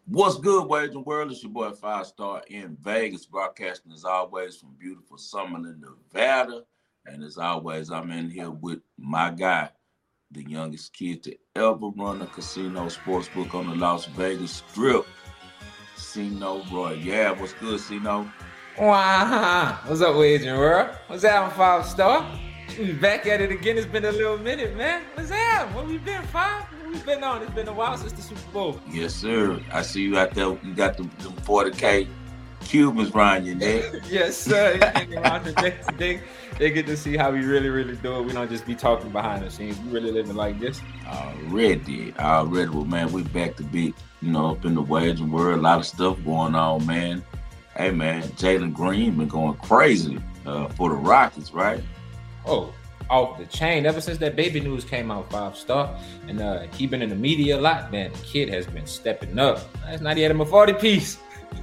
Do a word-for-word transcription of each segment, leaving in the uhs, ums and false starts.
What's good, Waging World? It's your boy Five Star in Vegas, broadcasting as always from beautiful Summerlin, Nevada. And as always, I'm in here with my guy, the youngest kid to ever run a casino sportsbook on the Las Vegas Strip, Cino Roy. Yeah, what's good, Cino? Wow, what's up, Waging World? What's happening, Five Star? We back at it again. It's been a little minute, man. What's happening? Where we been, Five? We've been on. It's been a while since the Super Bowl. Yes, sir. I see you out there. You got the, the forty K Cubans around your neck. Yes, sir. Around the neck today. They get to see how we really, really do it. We don't just be talking behind the scenes. We really living like this. Already. Already. Well, man, we back to be, you know, up in the Waging World. A lot of stuff going on, man. Hey, man, Jalen Green been going crazy uh, for the Rockets, right? Oh, off the chain. Ever since that baby news came out, Five Star, and uh, he been in the media a lot, man. The kid has been stepping up. Last night he had him a forty piece.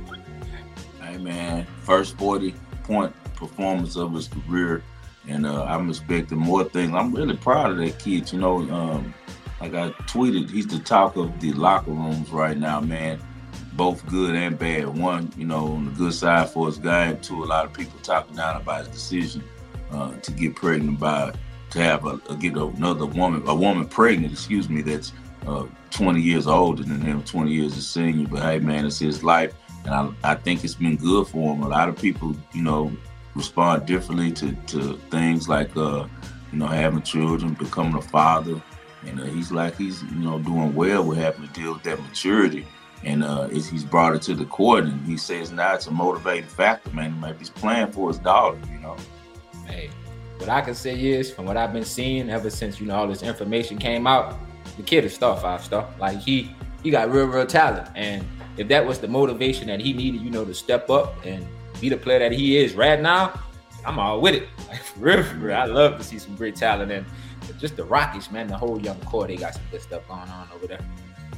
Hey, man, first forty point performance of his career, and uh, I'm expecting more things. I'm really proud of that kid. You know, um, like I tweeted, he's the talk of the locker rooms right now, man. Both good and bad. One, you know, on the good side for his guy, and two, a lot of people talking down about his decision uh, to get pregnant by, to have a, a get another woman, a woman pregnant, excuse me, that's uh, twenty years older than him, twenty years his senior. But hey, man, it's his life, and I, I think it's been good for him. A lot of people, you know, respond differently to, to things like, uh, you know, having children, becoming a father, and uh, he's like he's, you know, doing well with having to deal with that maturity. And uh, he's brought it to the court, and he says now it's a motivating factor, man. Maybe he's playing for his daughter, you know. Hey, what I can say is, from what I've been seeing ever since, you know, all this information came out, the kid is star, Five Star. Like, he he got real, real talent. And if that was the motivation that he needed, you know, to step up and be the player that he is right now, I'm all with it. Like, for real, for real. I love to see some great talent. And just the Rockets, man, the whole young core, they got some good stuff going on over there.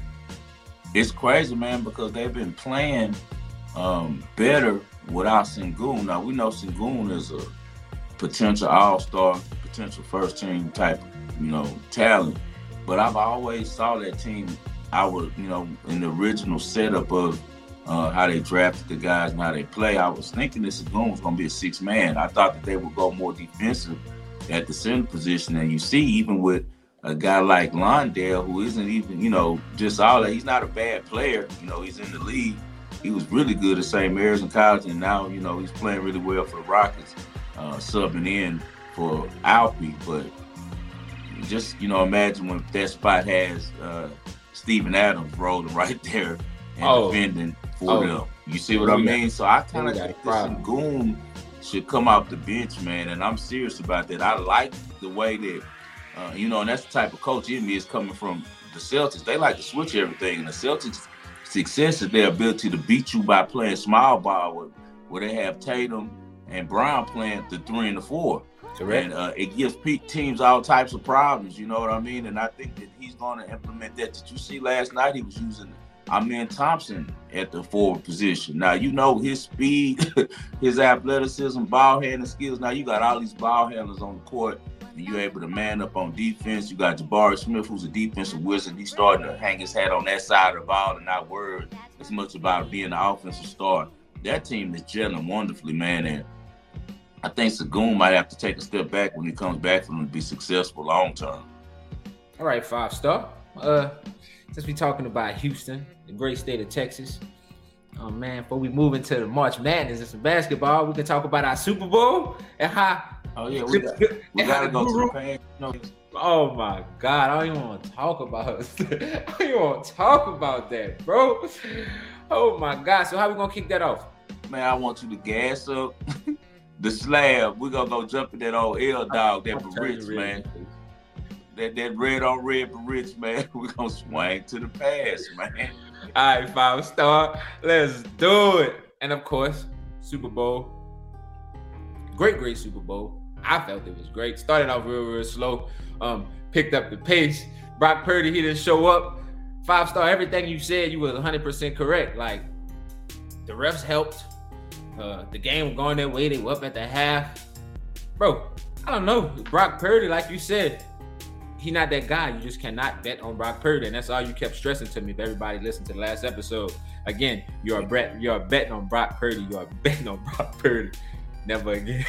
It's crazy, man, because they've been playing um, better without Sengun. Now, we know Sengun is a potential all-star, potential first-team type, you know, talent. But I've always saw that team, I was, you know, in the original setup of uh, how they drafted the guys and how they play, I was thinking that Sengun was going to be a six-man. I thought that they would go more defensive at the center position. And you see, even with a guy like Londale, who isn't even, you know, just all that. He's not a bad player. You know, he's in the league. He was really good at Saint Mary's in college, and now, you know, he's playing really well for the Rockets, uh, subbing in for Alfie. But just, you know, imagine when that spot has uh, Steven Adams rolling right there and oh. defending for oh. them. You see what I mean? So I kind of think that Sengun should come off the bench, man, and I'm serious about that. I like the way that Uh, you know, and that's the type of coach in me is coming from the Celtics. They like to switch everything. And the Celtics' success is their ability to beat you by playing small ball, where, where they have Tatum and Brown playing the three and the four. Correct. And uh, it gives teams all types of problems, you know what I mean? And I think that he's going to implement that. Did you see last night he was using Amen Thompson at the forward position? Now, you know his speed, his athleticism, ball handling skills. Now, you got all these ball handlers on the court. You're able to man up on defense. You got Jabari Smith, who's a defensive wizard. He's starting to hang his hat on that side of the ball and not worried as much about being the offensive star. That team is gelling wonderfully, man. And I think Sengun might have to take a step back when he comes back for him to be successful long term. All right, Five Star. Uh, since we're talking about Houston, the great state of Texas, oh man, before we move into the March Madness and some basketball, we can talk about our Super Bowl and how. Oh yeah, we got, we got to go to the pan. No. Oh my God, I don't even want to talk about it. I don't even want to talk about that, bro. Oh my God, so how we gonna kick that off? Man, I want you to gas up the slab. We're gonna go jump in that old L dog, that Barich, man. That that red on red Barich, man. We're gonna swing to the pass, man. All right, Five Star, let's do it. And of course, Super Bowl. Great, great Super Bowl. I felt it was great. Started off real, real slow. Um, picked up the pace. Brock Purdy, he didn't show up. Five Star, everything you said, you were one hundred percent correct. Like, the refs helped. Uh, the game was going their way. They were up at the half. Bro, I don't know. Brock Purdy, like you said, he's not that guy. You just cannot bet on Brock Purdy, and that's all you kept stressing to me. If everybody listened to the last episode, again, you're a bet, you're betting on Brock Purdy. You're betting on Brock Purdy. Never again.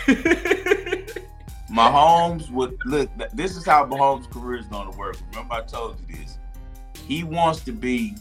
Mahomes would look. This is how Mahomes' career is going to work. Remember, I told you this. He wants to be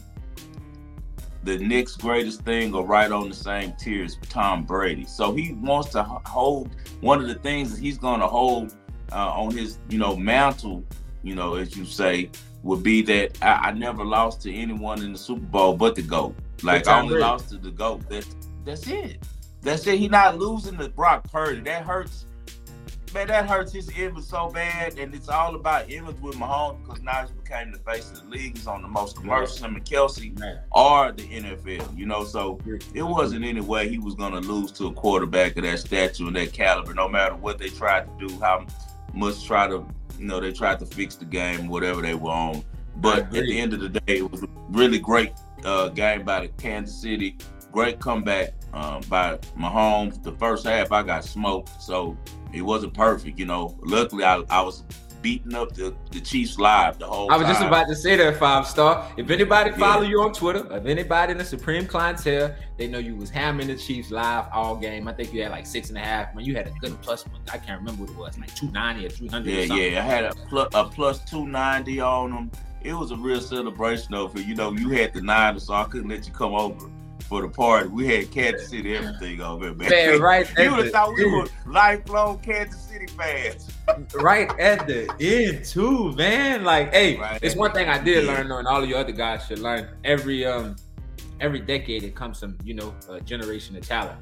the next greatest thing, or right on the same tier as Tom Brady. So he wants to hold. One of the things that he's going to hold uh, on his, you know, mantle, you know, as you say, would be that I, I never lost to anyone in the Super Bowl but the GOAT. Like I only Brady. lost to the GOAT. That's that's it. That's it. He's not losing to Brock Purdy. That hurts. Man, that hurts his image so bad, and it's all about image with Mahomes because now he became the face of the league. He's on the most commercials. Him and Kelsey are the N F L, you know. So it wasn't any way he was going to lose to a quarterback of that stature and that caliber, no matter what they tried to do, how much try to, you know, they tried to fix the game, whatever they were on. But at the end of the day, it was a really great uh, game by the Kansas City. Great comeback um, by Mahomes. The first half, I got smoked, so it wasn't perfect, you know. Luckily, I, I was beating up the, the Chiefs live the whole time. I was just about to say that, Five Star. If anybody yeah. follow you on Twitter, if anybody in the Supreme clientele, they know you was hammering the Chiefs live all game. I think you had like six and a half. Man, you had a good plus one. I can't remember what it was, like two ninety or three hundred yeah, or something. Yeah, I had a plus, a plus two ninety on them. It was a real celebration, though, for, you know, you had the Niners, so I couldn't let you come over for the party. We had Kansas City everything over there, man. Man, right you would have thought we were lifelong Kansas City fans. Right at the end, too, man. Like, hey, right it's one thing I did learn, though, and all of you other guys should learn. Every um, every decade, it comes some, you know, a generation of talent.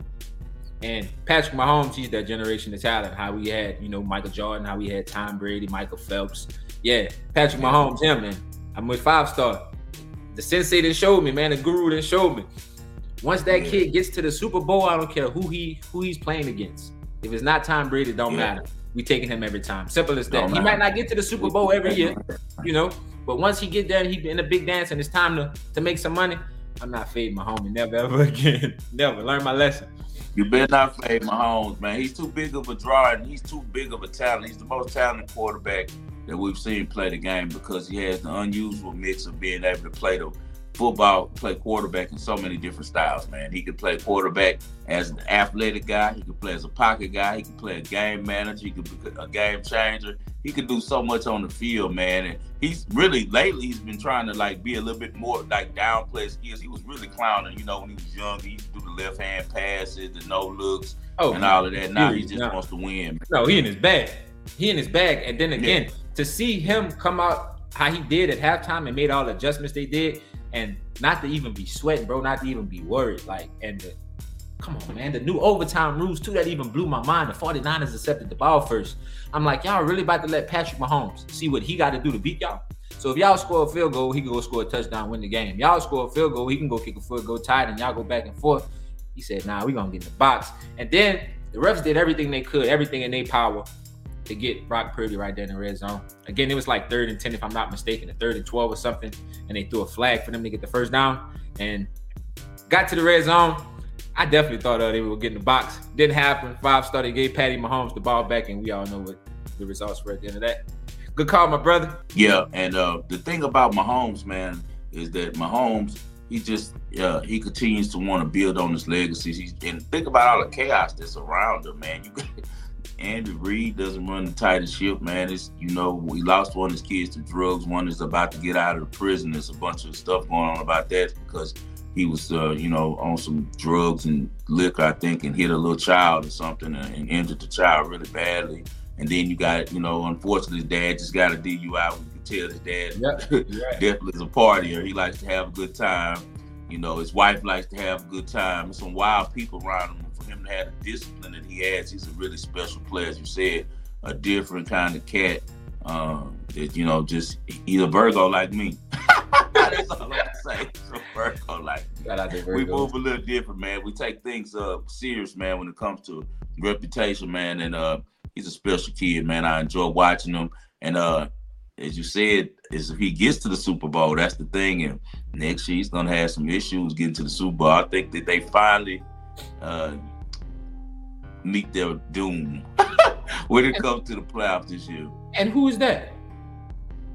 And Patrick Mahomes, he's that generation of talent. How we had, you know, Michael Jordan, how we had Tom Brady, Michael Phelps. Yeah, Patrick Mahomes, him, man. I'm with Five Star. The sensei didn't show me, man. The guru didn't show me. Once that yeah. kid gets to the Super Bowl, I don't care who he who he's playing against. If it's not Tom Brady, it don't yeah. matter. We taking him every time. Simple as that. Don't he matter. Might not get to the Super Bowl every year, you know. But once he get there, he in a big dance, and it's time to, to make some money. I'm not fading Mahomes, never ever again. Never. Learn my lesson. You better not fade Mahomes, man. He's too big of a draw, and he's too big of a talent. He's the most talented quarterback that we've seen play the game because he has the unusual mix of being able to play the football, play quarterback in so many different styles, man. He could play quarterback as an athletic guy. He could play as a pocket guy. He could play a game manager. He could be a game changer. He could do so much on the field, man. And he's really, lately, he's been trying to, like, be a little bit more, like, downplay skills. He was really clowning, you know, when he was young. He used to do the left-hand passes, the no-looks, oh, and all of that. Now he just no. wants to win, man. No, he in his bag. He in his bag. And then again, yeah. to see him come out how he did at halftime and made all the adjustments they did, and not to even be sweating, bro, not to even be worried. Like, and the, come on, man, the new overtime rules, too, that even blew my mind. The forty-niners accepted the ball first. I'm like, y'all really about to let Patrick Mahomes see what he got to do to beat y'all? So if y'all score a field goal, he can go score a touchdown, win the game. Y'all score a field goal, he can go kick a field goal tied, and y'all go back and forth. He said, nah, we going to get in the box. And then the refs did everything they could, everything in their power to get Brock Purdy right there in the red zone. Again, it was like third and ten, if I'm not mistaken, a third and twelve or something, and they threw a flag for them to get the first down and got to the red zone. I definitely thought uh, they were getting the box. Didn't happen. Five star, they gave Patty Mahomes the ball back, and we all know what the results were at the end of that. Good call, my brother. Yeah, and uh, the thing about Mahomes, man, is that Mahomes, he just, uh, he continues to want to build on his legacy. He's, and think about all the chaos that's around him, man. You Andy Reid doesn't run the tightest ship, man. It's, you know, he lost one of his kids to drugs. One is about to get out of the prison. There's a bunch of stuff going on about that because he was, uh, you know, on some drugs and liquor, I think, and hit a little child or something and, and injured the child really badly. And then you got, you know, unfortunately, his dad just got a D U I. We can tell his dad yep. yeah. definitely is a partier. He likes to have a good time. You know, his wife likes to have a good time. There's some wild people around him. For him to have the discipline that he has, he's a really special player, as you said, a different kind of cat. Um, that, you know, just he's a Virgo like me. That's all I can say. He's a Virgo like me. We move a little different, man. We take things uh serious, man, when it comes to reputation, man. And uh, he's a special kid, man. I enjoy watching him. And uh, as you said, is if he gets to the Super Bowl, that's the thing. And next year he's gonna have some issues getting to the Super Bowl. I think that they finally uh, meet their doom when it comes to the playoffs this year. And who is that?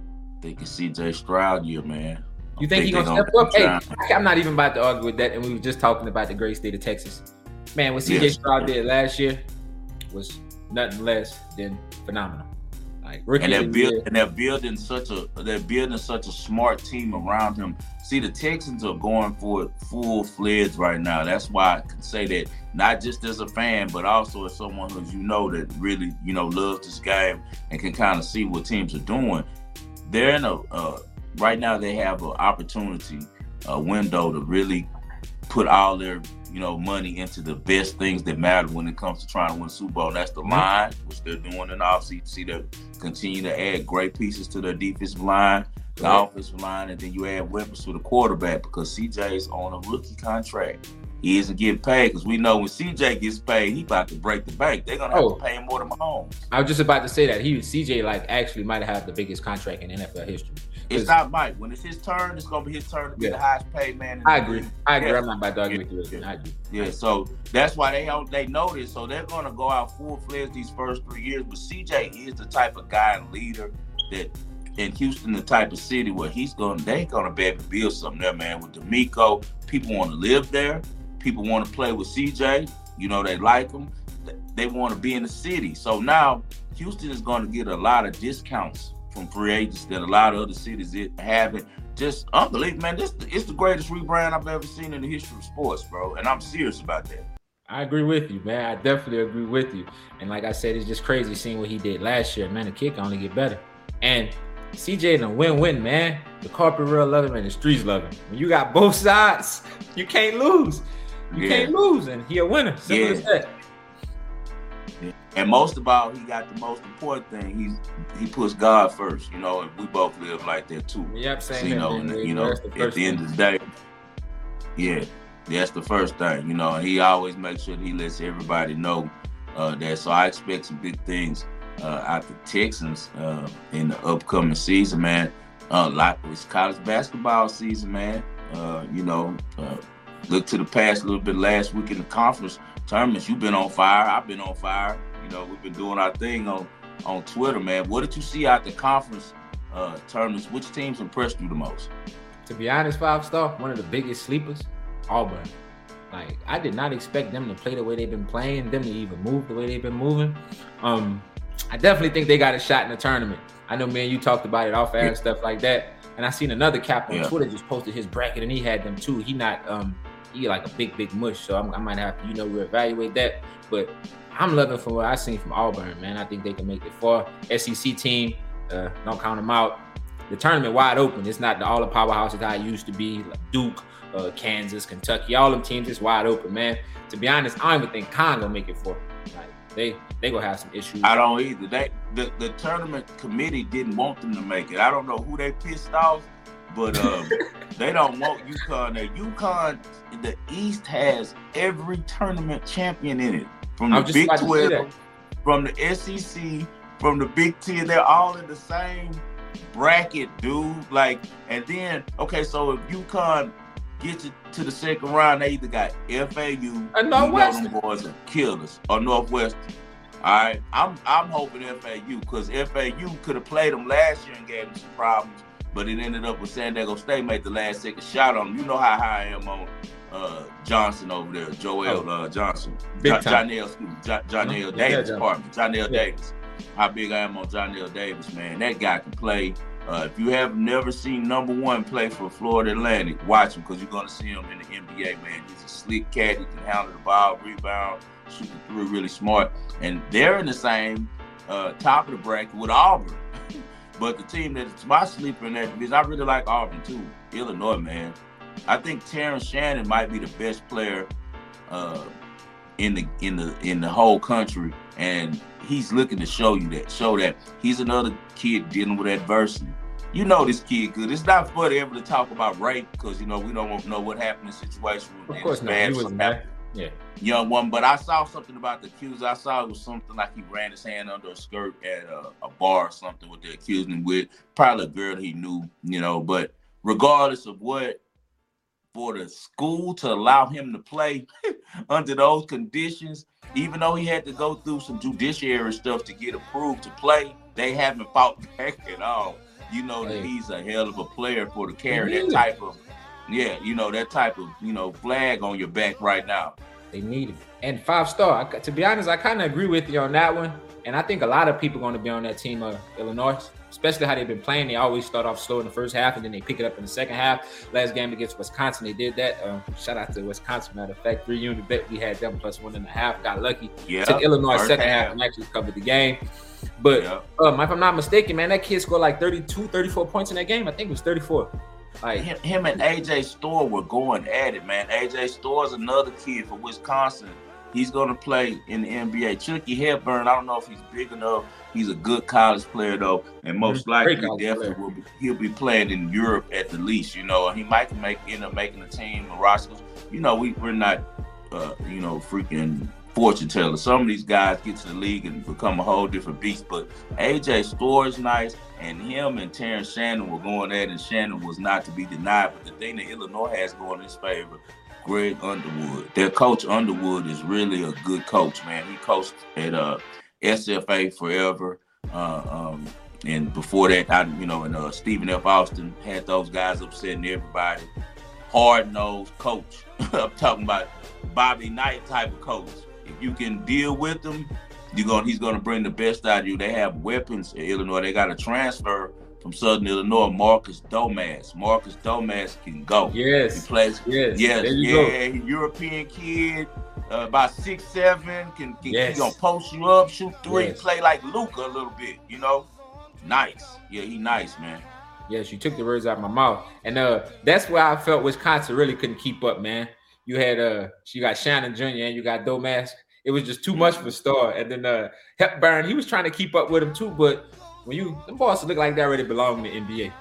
think it's C J Stroud year, man. You think, think he's gonna step up? Hey, I'm not even about to argue with that. And we were just talking about the great state of Texas. Man, what C J yes. Stroud did last year was nothing less than phenomenal. Like rookie and they're of the building year. and they're building such a they're building such a smart team around him. See, the Texans are going for it full fledged right now. That's why I can say that, not just as a fan, but also as someone who you know that really, you know, loves this game and can kind of see what teams are doing. They're in a uh, right now they have an opportunity, a window to really put all their, you know, money into the best things that matter when it comes to trying to win the Super Bowl. That's the line, which they're doing in the offseason. See, they continue to add great pieces to their defensive line, the Right. offensive line, and then you add weapons to the quarterback because C J's on a rookie contract. He isn't getting paid because we know when C J gets paid, he about to break the bank. They're gonna have Oh. to pay him more than Mahomes. I was just about to say that he C J like actually might have had the biggest contract in N F L history. It's not Mike. When it's his turn, it's gonna be his turn to be Yeah. the highest paid man. In I the agree. league. I agree. Yeah. I'm not about to argue with you. Yeah. I agree. Yeah, so that's why they don't, they know this. So they're gonna go out full fledged these first three years. But C J is the type of guy and leader that in Houston, the type of city where he's gonna they gonna be able to build something there, man. With DeMeco, people want to live there. People want to play with C J. You know, they like him. They want to be in the city. So now Houston is going to get a lot of discounts from free agents that a lot of other cities haven't. Just unbelievable, man. This it's the greatest rebrand I've ever seen in the history of sports, bro. And I'm serious about that. I agree with you, man. I definitely agree with you. And like I said, it's just crazy seeing what he did last year. Man, the kid can only get better. And C J done win-win, man. The corporate world love him and the streets love him. When you got both sides, you can't lose. You Yeah. can't lose, and he a winner. Simple Yeah. as that. And most of all, he got the most important thing. He's he puts God first, you know, and we both live like that too. Yep, same So, you here, know, man. and, you know, That's the at first the end thing. of the day, yeah, that's the first thing, you know, and he always makes sure that he lets everybody know uh, that. So I expect some big things uh, out the Texans uh, in the upcoming season, man. Uh, like it's college basketball season, man. Uh, you know, uh, look to the past a little bit last week in the conference tournaments. You've been on fire. I've been on fire. You know, we've been doing our thing on, on Twitter, man. What did you see out the conference uh, tournaments? Which teams impressed you the most? To be honest, five star, one of the biggest sleepers, Auburn. Like, I did not expect them to play the way they've been playing, them to even move the way they've been moving. Um, I definitely think they got a shot in the tournament. I know, man, you talked about it off air Yeah. and stuff like that. And I seen another cap on Yeah. Twitter just posted his bracket, and he had them too. He not um he like a big big mush, so I'm, I might have to you know reevaluate that. But I'm loving from what I seen from Auburn, man. I think they can make it far. S E C team, uh, don't count them out. The tournament wide open. It's not the all the powerhouses that I used to be, like Duke, uh, Kansas, Kentucky. All them teams is wide open, man. To be honest, I don't even think Con gonna make it for. Like they they gonna have some issues. I don't either. They the, the tournament committee didn't want them to make it. I don't know who they pissed off, but um, they don't want UConn there. UConn, the East has every tournament champion in it. From I the was just Big about to say twelve, that. from the S E C, from the Big Ten. They're all in the same bracket, dude. Like, and then, okay, so if UConn gets it to the second round, they either got F A U, And you know Northwestern. them boys are killers, or Northwestern. All right, I'm I'm hoping F A U, because F A U could have played them last year and gave them some problems, but it ended up with San Diego State made the last second shot on them. You know how high I am on uh, Johnson over there, Joel Oh. uh, Johnson, Big Jo- time. Johnell, excuse me, Jo- Johnell Yeah, Davis, John. pardon me, Johnell Yeah. Davis. How big I am on Johnell Davis, man. That guy can play. Uh, if you have never seen number one play for Florida Atlantic, watch him, because you're going to see him in the N B A, man. He's a slick cat. He can handle the ball, rebound, shoot the three, really smart. And they're in the same uh, top of the bracket with Auburn. But the team that's my sleeper in that division, I really like Auburn too. Illinois, man. I think Terrence Shannon might be the best player uh, in the in the in the whole country, and he's looking to show you that, show that he's another kid dealing with adversity. You know this kid good. It's not funny ever to talk about rape, because you know we don't know what happened in situations. Of course not. He was bad. Yeah. Young one, but I saw something about the accused. I saw it was something like he ran his hand under a skirt at a, a bar or something with the accused him with. Probably a girl he knew, you know. But regardless of what, for the school to allow him to play under those conditions, even though he had to go through some judiciary stuff to get approved to play, they haven't fought back at all. you know that Hey. he's a hell of a player for to carry They that need type of, yeah, you know, that type of, you know, flag on your back right now. They need him. And five star. I, to be honest, I kind of agree with you on that one. And I think a lot of people are going to be on that team of Illinois, especially how they've been playing. They always start off slow in the first half, and then they pick it up in the second half. Last game against Wisconsin, they did that. Um, shout out to Wisconsin. Matter of fact, three unit bet we had them plus one and a half. Got lucky. Yeah, Took Illinois first second half half. and actually covered the game. But Yeah. um, if I'm not mistaken, man, that kid scored like thirty-two, thirty-four points in that game. I think it was thirty-four. Like Him, him and A J Storr were going at it, man. A J Storr is another kid for Wisconsin. He's going to play in the N B A. Chucky Hepburn, I don't know if he's big enough. He's a good college player, though, and most likely Great college definitely player. will be, he'll be playing in Europe at the least, you know. And he might make end up making the team, the rosters. You know, we, we're not, uh, you know, freaking fortune tellers. Some of these guys get to the league and become a whole different beast. But A J Storr is nice, and him and Terrence Shannon were going at it, and Shannon was not to be denied. But the thing that Illinois has going in his favor, Greg Underwood. Their coach Underwood is really a good coach, man. He coached at uh, S F A forever. Uh, um, and before that, I, you know, and uh, Stephen F. Austin had those guys upsetting everybody. Hard-nosed coach. I'm talking about Bobby Knight type of coach. If you can deal with them, you're going, he's going to bring the best out of you. They have weapons in Illinois. They got a transfer from Southern Illinois, Marcus Domas. Marcus Domas can go. yes, He plays. yes, Yes, There you yeah, European kid, uh, about six seven, can, can Yes. he gonna post you up, shoot three, Yes. play like Luka a little bit, you know? Nice. Yeah, he nice, man. Yes, you took the words out of my mouth, and uh, that's where I felt Wisconsin really couldn't keep up, man. You had uh, you got Shannon Junior and you got Domas. It was just too much for Star, and then uh, Hepburn, he was trying to keep up with him too, but when you them bosses look like they already belong in the N B A.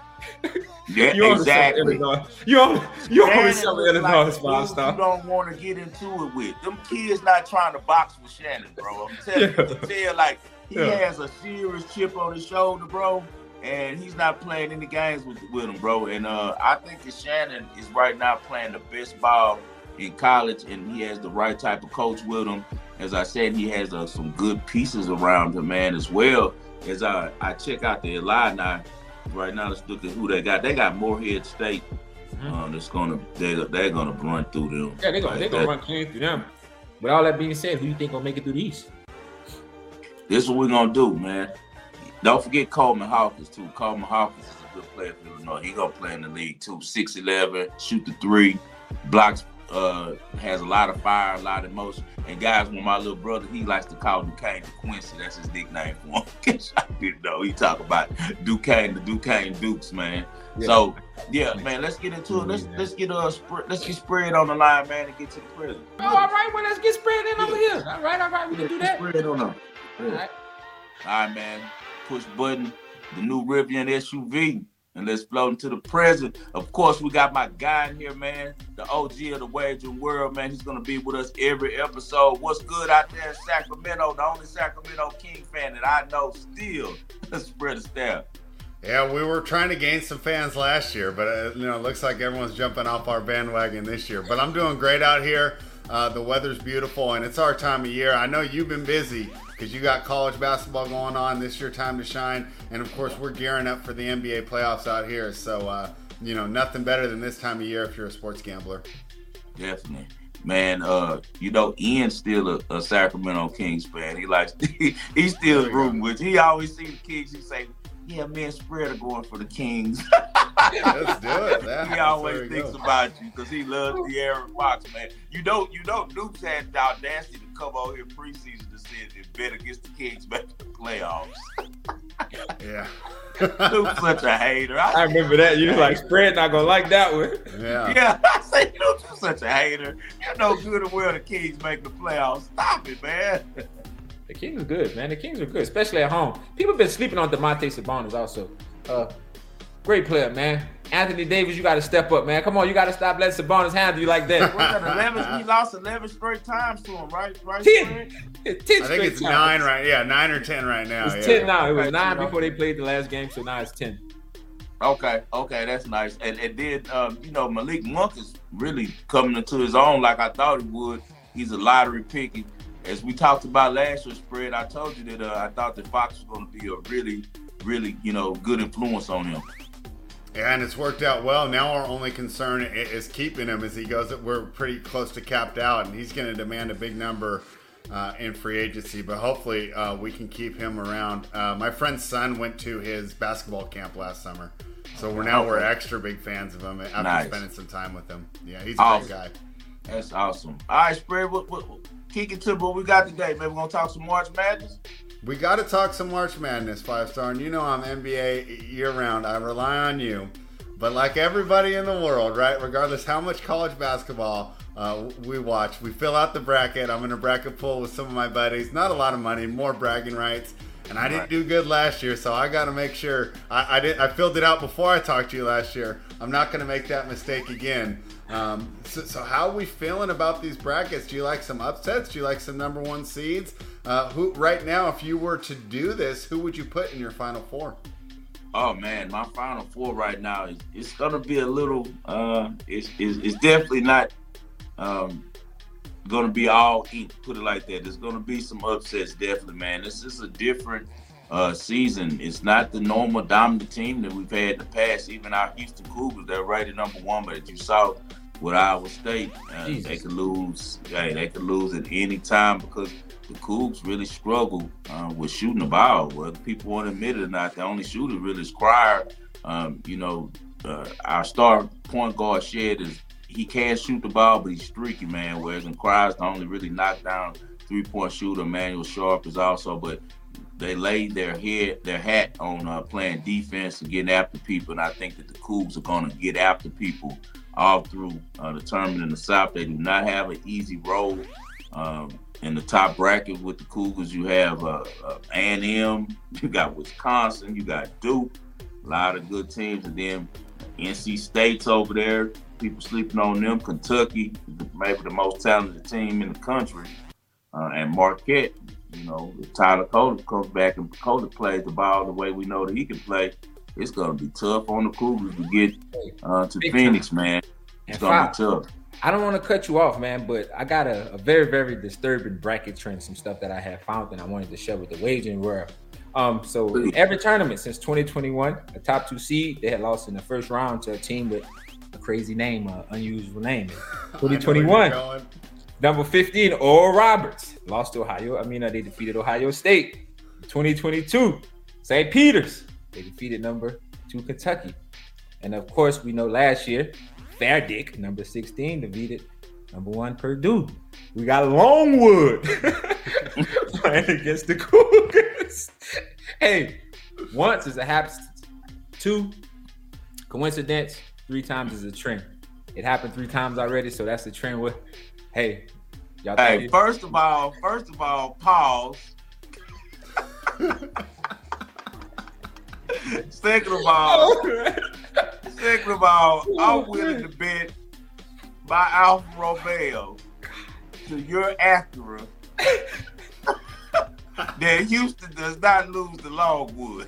Yeah, you exactly. Illinois. You only you only Shannon some look Illinois like five dude star. You don't want to get into it with. Them kids not trying to box with Shannon, bro. I'm telling you, you can tell, like, he Yeah. has a serious chip on his shoulder, bro, and he's not playing any games with, with him, bro. And uh, I think that Shannon is right now playing the best ball in college, and he has the right type of coach with him. As I said, he has uh, some good pieces around him, man, as well. As I, I check out the Illini right now, let's look at who they got. They got Morehead State. Mhm. Uh, that's gonna they they're gonna run through them. Yeah, they're gonna Like they're gonna that. run clean through them. With all that being said, who you think gonna make it through the East? This is what we're gonna do, man. Don't forget Coleman Hawkins too. Coleman Hawkins is a good player for Illinois. He gonna play in the league too. six eleven, shoot the three, blocks. Uh, has a lot of fire, a lot of emotion. And guys, when my little brother, he likes to call Duquesne Quincy. That's his nickname for him. I didn't know. He talk about Duquesne, the Duquesne Dukes, man. Yeah. So yeah, man, let's get into it. Let's let's get a spread. Let's get spread on the line, man, and get to the prison. Oh, all right, well, let's get spread in over here. All right, all right, we can do that. Spread on them. All right. All right, man. Push button, the new Rivian S U V, and let's float into the present. Of course, we got my guy in here, man, the O G of the wagering world, man. He's gonna be with us every episode. What's good out there in Sacramento? The only Sacramento King fan that I know still. Let's spread the style. Yeah, we were trying to gain some fans last year, but uh, you know, it looks like everyone's jumping off our bandwagon this year. But I'm doing great out here. Uh, the weather's beautiful, and it's our time of year. I know you've been busy because you got college basketball going on. This is your time to shine, and of course, we're gearing up for the N B A playoffs out here. So, uh, you know, nothing better than this time of year if you're a sports gambler. Definitely. Man, uh, you know, Ian's still a, a Sacramento Kings fan. He likes, he, he still rooting with you. He always see the Kings. He say, yeah, man, spread are going for the Kings. Let's do it. That, He always thinks about you because he loves De'Aaron Fox, man. You know, you know, Dukes had the audacity to come out here preseason to say and bet against the Kings back to the playoffs. Yeah. Duke's such a hater. I remember that. You was like, spread not gonna like that one. Yeah. Yeah, I say Duke's such a hater. You know good and well the Kings make the playoffs. Stop it, man. The Kings are good, man. The Kings are good, especially at home. People been sleeping on Domantas Sabonis also. Uh, great player, man. Anthony Davis, you got to step up, man. Come on, you got to stop letting Sabonis handle you like that. What's that, eleven? He lost eleven straight times to him, right? Right? ten. Fred? ten I straight think it's times. nine right. Yeah, nine or ten right now. It's yeah. ten now. It was Okay, nine so- before they played the last game, so now it's ten. Okay, okay, that's nice. And, and then, um, you know, Malik Monk is really coming into his own like I thought he would. He's a lottery pick. As we talked about last year's spread, I told you that uh, I thought that Fox was going to be a really really, you know, good influence on him. Yeah, and it's worked out well. Now our only concern is keeping him as he goes. We're pretty close to capped out, and he's going to demand a big number uh, in free agency. But hopefully uh, we can keep him around. Uh, my friend's son went to his basketball camp last summer, so we're now okay. we're extra big fans of him after nice. spending some time with him. Yeah, he's a awesome. great guy. That's awesome. All right, Spread, what, what, what, kick it to what we got today. Maybe we're going to talk some March Madness? We got to talk some March Madness, Five Star. And you know I'm N B A year-round. I rely on you. But like everybody in the world, right, regardless how much college basketball uh, we watch, we fill out the bracket. I'm in a bracket pool with some of my buddies. Not a lot of money, more bragging rights. And I didn't do good last year, so I got to make sure. I, I, did, I filled it out before I talked to you last year. I'm not going to make that mistake again. Um, so, so how are we feeling about these brackets? Do you like some upsets? Do you like some number one seeds? Uh, who right now, if you were to do this, who would you put in your Final Four? Oh man, my Final Four right now is it's gonna be a little. Uh, it's, it's it's definitely not um, gonna be all ink. Put it like that. There's gonna be some upsets, definitely, man. This is a different uh, season. It's not the normal dominant team that we've had in the past. Even our Houston Cougars, they're rated number one, but as you saw with Iowa State, uh, they could lose. Hey, they could lose at any time because the Cougs really struggle uh, with shooting the ball. Whether people want to admit it or not, the only shooter really is Cryer. Um, you know, uh, our star point guard Shed is he can shoot the ball, but he's streaky, man. Whereas in Cryer's the only really knockdown three-point shooter. Manuel Sharp is also, but they laid their head, their hat on uh, playing defense and getting after people. And I think that the Cougs are going to get after people all through uh, the tournament in the South. They do not have an easy road. Um, in the top bracket with the Cougars, you have uh, uh, A and M, you got Wisconsin, you got Duke, a lot of good teams, and then N C State's over there. People sleeping on them. Kentucky, maybe the most talented team in the country, uh, and Marquette. You know, if Tyler Coder comes back and Coder plays the ball the way we know that he can play, it's gonna be tough on the Cougars to get uh, to Big Phoenix, time. man. It's gonna be tough. I don't want to cut you off, man, but I got a, a very, very disturbing bracket trend, some stuff that I have found and I wanted to share with the wagering world. Um, so every tournament since twenty twenty-one, a top two seed, they had lost in the first round to a team with a crazy name, an unusual name. twenty twenty-one, number fifteen, Oral Roberts, lost to Ohio. I mean, uh, they defeated Ohio State. twenty twenty-two, Saint Peter's, they defeated number two Kentucky. And of course, we know last year, Fairdick, number sixteen, defeated number one Purdue. We got Longwood playing against the Cougars. Hey, once is a happenstance. Two, coincidence. Three times is a trend. It happened three times already, so that's the trend. With hey, y'all. Hey, first of all, first of all, pause. Second of all. Second of all, I'm willing to bet my Alfa Romeo to your Acura that Houston does not lose to Longwood.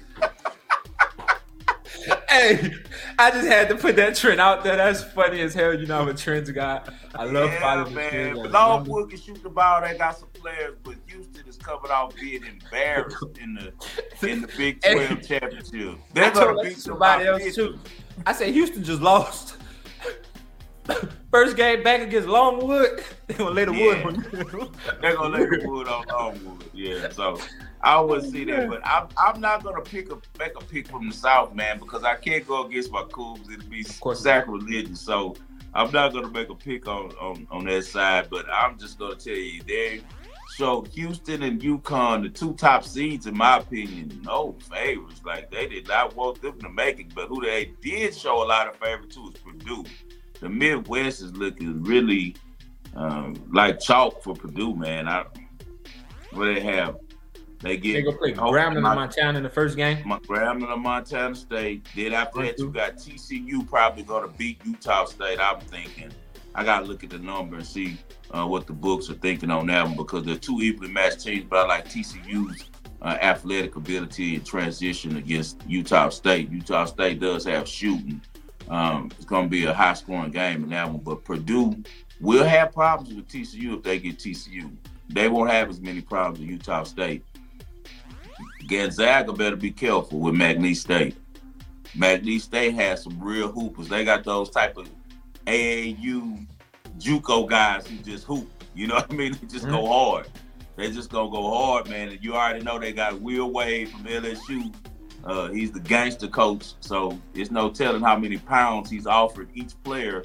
Hey, I just had to put that trend out there. That's funny as hell. You know, I'm a trends guy. I love yeah, following man. The Longwood can shoot the ball. They got some players, but Houston is coming off being embarrassed in the in the Big twelve hey, championship. They're gonna beat somebody else too. I said Houston just lost. First game back against Longwood. They're gonna lay the yeah. wood on They're gonna lay the wood on Longwood. Yeah, so I would see that, but I'm I'm not gonna pick a make a pick from the South, man, because I can't go against my Cougs. It'd be sacrilegious. So I'm not gonna make a pick on, on on that side. But I'm just gonna tell you, they showed Houston and UConn, the two top seeds, in my opinion, no favors. Like they did not want them to make it, but who they did show a lot of favor to is Purdue. The Midwest is looking really um, like chalk for Purdue, man. I, what they have, they get. They go play Grambling and Montana in the first game. Grambling and Montana State. Then after that, you got T C U probably going to beat Utah State. I'm thinking. I got to look at the number and see uh, what the books are thinking on that one because they're two evenly matched teams. But I like T C U's uh, athletic ability and transition against Utah State. Utah State does have shooting. Um, it's going to be a high-scoring game in that one. But Purdue will have problems with T C U if they get T C U. They won't have as many problems with Utah State. Gonzaga better be careful with McNeese State. McNeese State has some real hoopers. They got those type of A A U JUCO guys who just hoop. You know what I mean? They just mm-hmm. go hard. They just gonna go hard, man. And you already know they got Will Wade from L S U. Uh, he's the gangster coach, so it's no telling how many pounds he's offered each player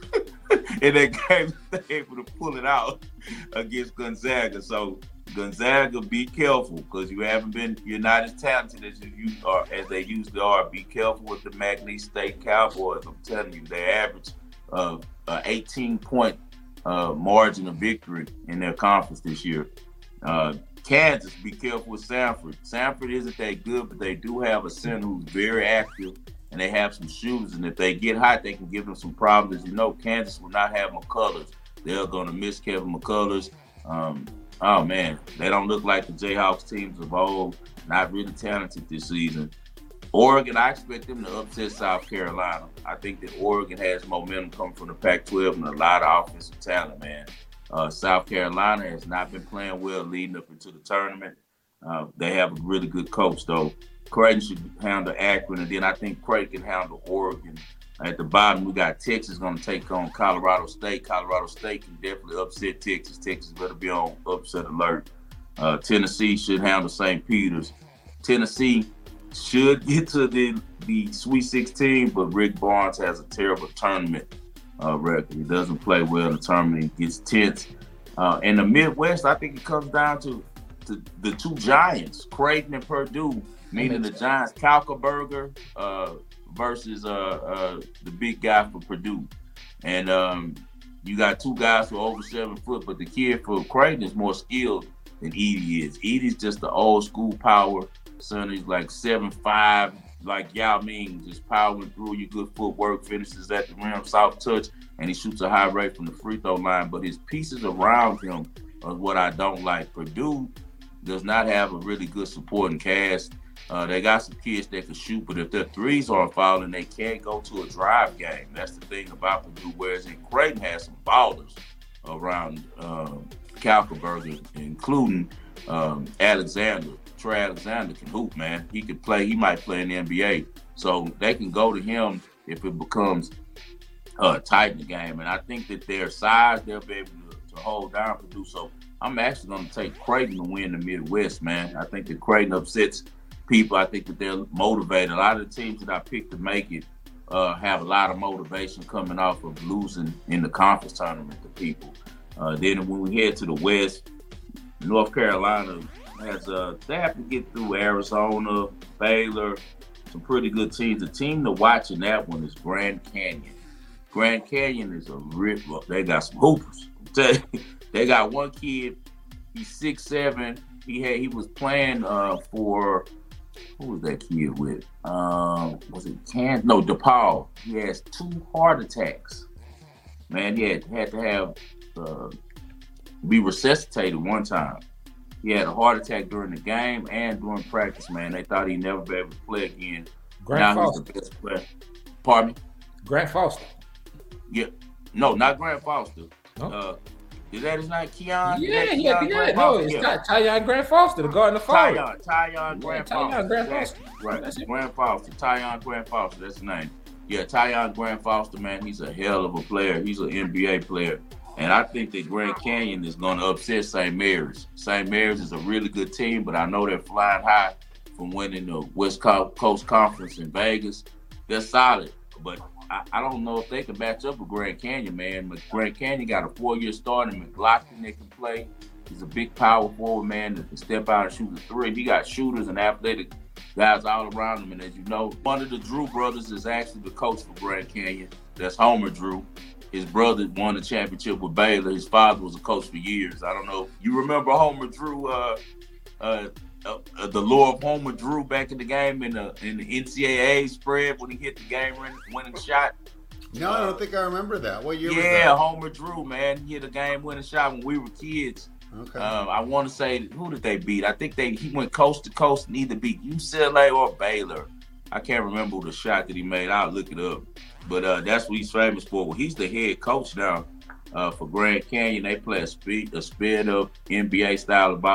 in that game. They're able to pull it out against Gonzaga. So Gonzaga, be careful because you haven't been. You're not as talented as you are as they usually are. Be careful with the McNeese State Cowboys. I'm telling you, they average uh, an eighteen point uh, margin of victory in their conference this year. Uh, Kansas, be careful with Samford. Samford isn't that good, but they do have a center who's very active, and they have some shooters. And if they get hot, they can give them some problems. As you know, Kansas will not have McCullers. They're going to miss Kevin McCullers. Um, oh, man, they don't look like the Jayhawks teams of old. Not really talented this season. Oregon, I expect them to upset South Carolina. I think that Oregon has momentum coming from the Pac twelve and a lot of offensive talent, man. Uh, South Carolina has not been playing well leading up into the tournament. Uh, they have a really good coach, though. Creighton should handle Akron, and then I think Creighton can handle Oregon. At the bottom, we got Texas going to take on Colorado State. Colorado State can definitely upset Texas. Texas better be on upset alert. Uh, Tennessee should handle Saint Peter's. Tennessee should get to the, the Sweet sixteen, but Rick Barnes has a terrible tournament Uh, record. He doesn't play well in the tournament. He gets tense. Uh, in the Midwest, I think it comes down to, to the two giants, Creighton and Purdue, meaning the Giants, Kalkberger uh, versus uh, uh, the big guy for Purdue. And um, you got two guys who are over seven foot, but the kid for Creighton is more skilled than Edey is. Edey's just the old school power. Son, he's like seven five, like Yao Ming, just powering through your good footwork, finishes at the rim, soft touch, and he shoots a high rate from the free throw line. But his pieces around him are what I don't like. Purdue does not have a really good supporting cast. Uh, they got some kids that can shoot, but if their threes aren't falling, they can't go to a drive game. That's the thing about Purdue, whereas in Creighton has some ballers around um, Kalkberger, including um, Alexander. Trey Alexander can hoop, man. He could play. He might play in the N B A. So they can go to him if it becomes uh, tight in the game. And I think that their size, they'll be able to, to hold down Purdue. So I'm actually going to take Creighton to win the Midwest, man. I think that Creighton upsets people. I think that they're motivated. A lot of the teams that I picked to make it uh, have a lot of motivation coming off of losing in the conference tournament to people. Uh, then when we head to the West, North Carolina has uh, they have to get through Arizona, Baylor, some pretty good teams. The team to watch in that one is Grand Canyon. Grand Canyon is a rip. Well, they got some hoopers. They got one kid. He's six seven. He had he was playing uh, for who was that kid with? Um, was it Can? No, DePaul. He has two heart attacks. Man, he had had to have uh, be resuscitated one time. He had a heart attack during the game and during practice, man. They thought he'd never be able to play again. Grant now Foster. He's the best player. Pardon me? Grant Foster. Yeah. No, not Grant Foster. No? Uh, is that his name? Keon? Yeah, Keon yeah, yeah. No, it's yeah. not Tyon Grant Foster, the guard in the forward. Tyon, Tyon Grant yeah, Foster. Tyon Grant Foster. Right, That's it. Grant Foster. Tyon Grant Foster, that's his name. Yeah, Tyon Grant Foster, man, he's a hell of a player. He's an N B A player. And I think that Grand Canyon is going to upset Saint Mary's. Saint Mary's is a really good team, but I know they're flying high from winning the West Coast Conference in Vegas. They're solid, but I, I don't know if they can match up with Grand Canyon, man. But Grand Canyon got a four-year start in McLaughlin that can play. He's a big power forward, man, that can step out and shoot the three. He got shooters and athletic guys all around him. And as you know, one of the Drew brothers is actually the coach for Grand Canyon. That's Homer Drew. His brother won the championship with Baylor. His father was a coach for years. I don't know. You remember Homer Drew, uh, uh, uh, uh, the lore of Homer Drew back in the game in the in the N C double A spread when he hit the game-winning shot? No, I don't think I remember that. What year yeah, was that? Yeah, Homer Drew, man. He hit a game-winning shot when we were kids. Okay. Um, I want to say, who did they beat? I think they he went coast to coast and either beat U C L A or Baylor. I can't remember the shot that he made. I'll look it up. But uh, that's what he's famous for. Well, he's the head coach now uh, for Grand Canyon. They play a speed, a sped up N B A style of ball.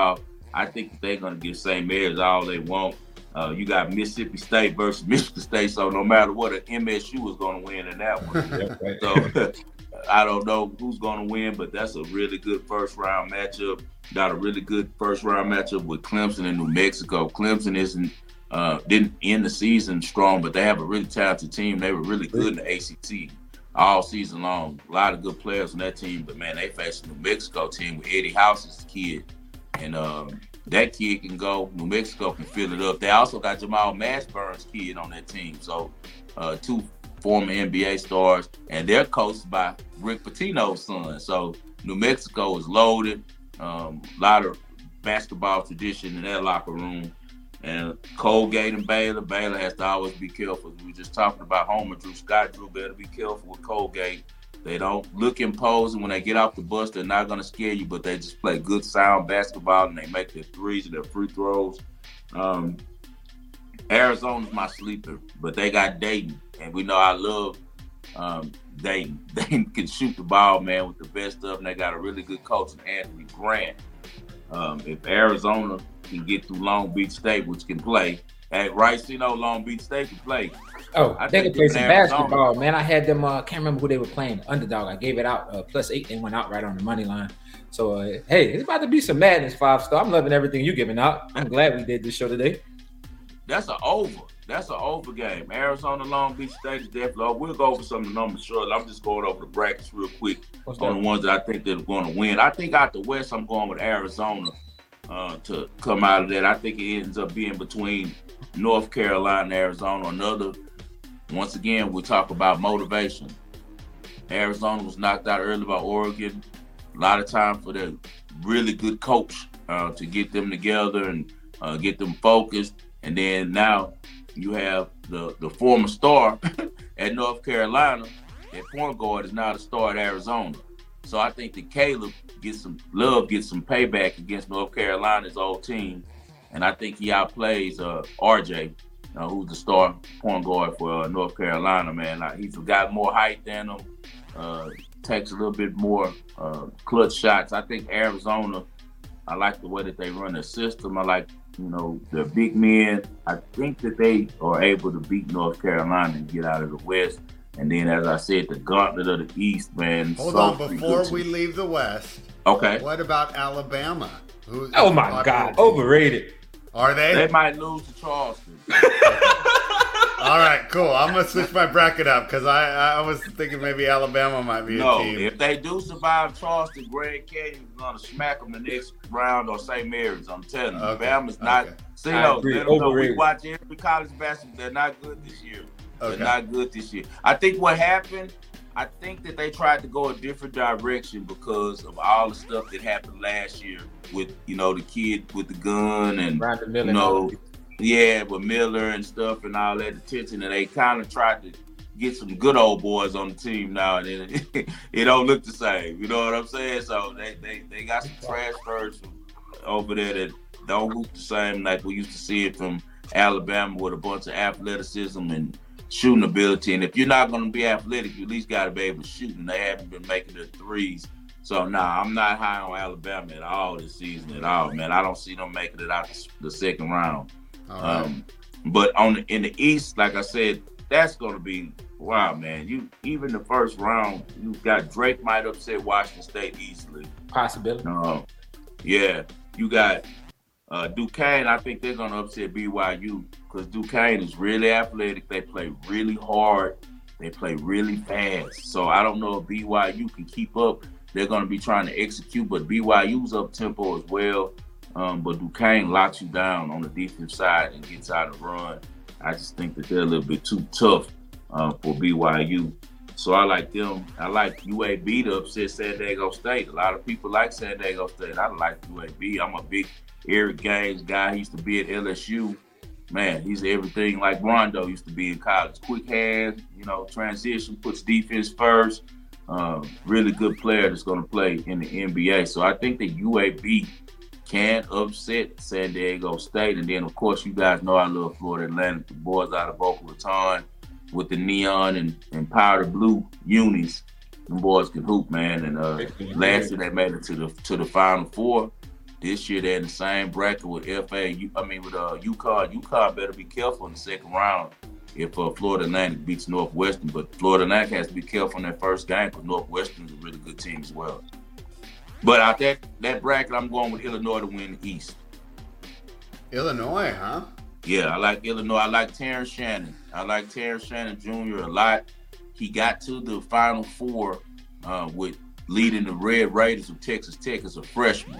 I think they're going to give Saint Mary's all they want. Uh, you got Mississippi State versus Michigan State, so no matter what, M S U is going to win in that one. So I don't know who's going to win, but that's a really good first round matchup. Got a really good first round matchup with Clemson and New Mexico. Clemson isn't uh, didn't end the season strong, but they have a really talented team. They were really good in the A C T all season long. A lot of good players on that team, but man, they faced a New Mexico team with Eddie House's kid, and um, that kid can go. New Mexico can fill it up. They also got Jamal Mashburn's kid on that team, so uh, two former N B A stars, and they're coached by Rick Pitino's son. So New Mexico is loaded. Um, a lot of basketball tradition in that locker room. And Colgate and Baylor, Baylor has to always be careful. We were just talking about Homer Drew. Scott Drew better be careful with Colgate. They don't look imposing when they get off the bus. They're not going to scare you, but they just play good, sound basketball, and they make their threes and their free throws. Um, Arizona's my sleeper, but they got Dayton, and we know I love um, Dayton. Dayton can shoot the ball, man, with the best of them. They got a really good coach, Anthony Grant. Um, if Arizona can get through Long Beach State, which can play, at Rice, you know, Long Beach State can play. Oh, I they can play some Arizona basketball, man. I had them. I uh, can't remember who they were playing. Underdog. I gave it out uh, plus eight. They went out right on the money line. So uh, hey, it's about to be some madness. Five star. I'm loving everything you're giving out. I'm glad we did this show today. That's an over. That's an over game. Arizona, Long Beach State is definitely over. We'll go over some of the numbers shortly. I'm just going over the brackets real quick What's on that? The ones that I think they're going to win. I think out the West, I'm going with Arizona uh, to come out of that. I think it ends up being between North Carolina and Arizona. Another, once again, we talk about motivation. Arizona was knocked out early by Oregon. A lot of time for their really good coach uh, to get them together and uh, get them focused. And then now you have the, the former star at North Carolina, at point guard, is now the star at Arizona. So I think that Caleb gets some love, gets some payback against North Carolina's old team. And I think he outplays uh, R J, uh, who's the star point guard for uh, North Carolina, man. Like, he's got more height than him, uh, takes a little bit more uh, clutch shots. I think Arizona, I like the way that they run their system. I like, you know, the big men. I think that they are able to beat North Carolina and get out of the West. And then, as I said, the gauntlet of the East, man. Hold so on, before we leave the West. Okay. What about Alabama? Who, oh, my God. Team? Overrated. Are they? They might lose to Charleston. All right, cool. I'm going to switch my bracket up because I, I was thinking maybe Alabama might be no, a team. If they do survive Charleston, Greg Canyon's going to smack them the next round or Saint Mary's. I'm telling you. Okay. Alabama's not. Okay. See, no, we watch every college basketball. They're not good this year. Okay. They're not good this year. I think what happened, I think that they tried to go a different direction because of all the stuff that happened last year with, you know, the kid with the gun and, you know, yeah, with Miller and stuff and all that attention. And they kind of tried to get some good old boys on the team now, and it, it don't look the same. You know what I'm saying? So they they, they got some transfers from over there that don't look the same like we used to see it from Alabama with a bunch of athleticism and shooting ability. And if you're not going to be athletic, you at least got to be able to shoot, and they haven't been making their threes. So, nah, I'm not high on Alabama at all this season at all, man. I don't see them making it out the second round. All right. Um, but on the, in the East, like I said, that's going to be, wow, man. You even the first round, you got Drake might upset Washington State easily. Possibility. Uh, yeah. You got uh, Duquesne. I think they're going to upset B Y U because Duquesne is really athletic. They play really hard. They play really fast. So I don't know if B Y U can keep up. They're going to be trying to execute, but B Y U's up tempo as well. Um, but Duquesne locks you down on the defensive side and gets out of run. I just think that they're a little bit too tough uh, for B Y U. So I like them. I like U A B to upset San Diego State. A lot of people like San Diego State. I like U A B. I'm a big Eric Gaines guy. He used to be at L S U. Man, he's everything like Rondo used to be in college. Quick hands, you know, transition, puts defense first. Um, really good player that's going to play in the N B A. So I think that U A B can upset San Diego State. And then, of course, you guys know I love Florida Atlantic. The boys out of Boca Raton with the neon and, and powder blue unis. Them boys can hoop, man. And uh, last year they made it to the to the Final Four. This year they're in the same bracket with F A. I mean with uh UConn. UConn better be careful in the second round if uh, Florida Atlantic beats Northwestern. But Florida Atlantic has to be careful in their first game because Northwestern's a really good team as well. But out that that bracket, I'm going with Illinois to win the East. Illinois, huh? Yeah, I like Illinois. I like Terrence Shannon. I like Terrence Shannon Junior a lot. He got to the Final Four uh, with leading the Red Raiders of Texas Tech as a freshman.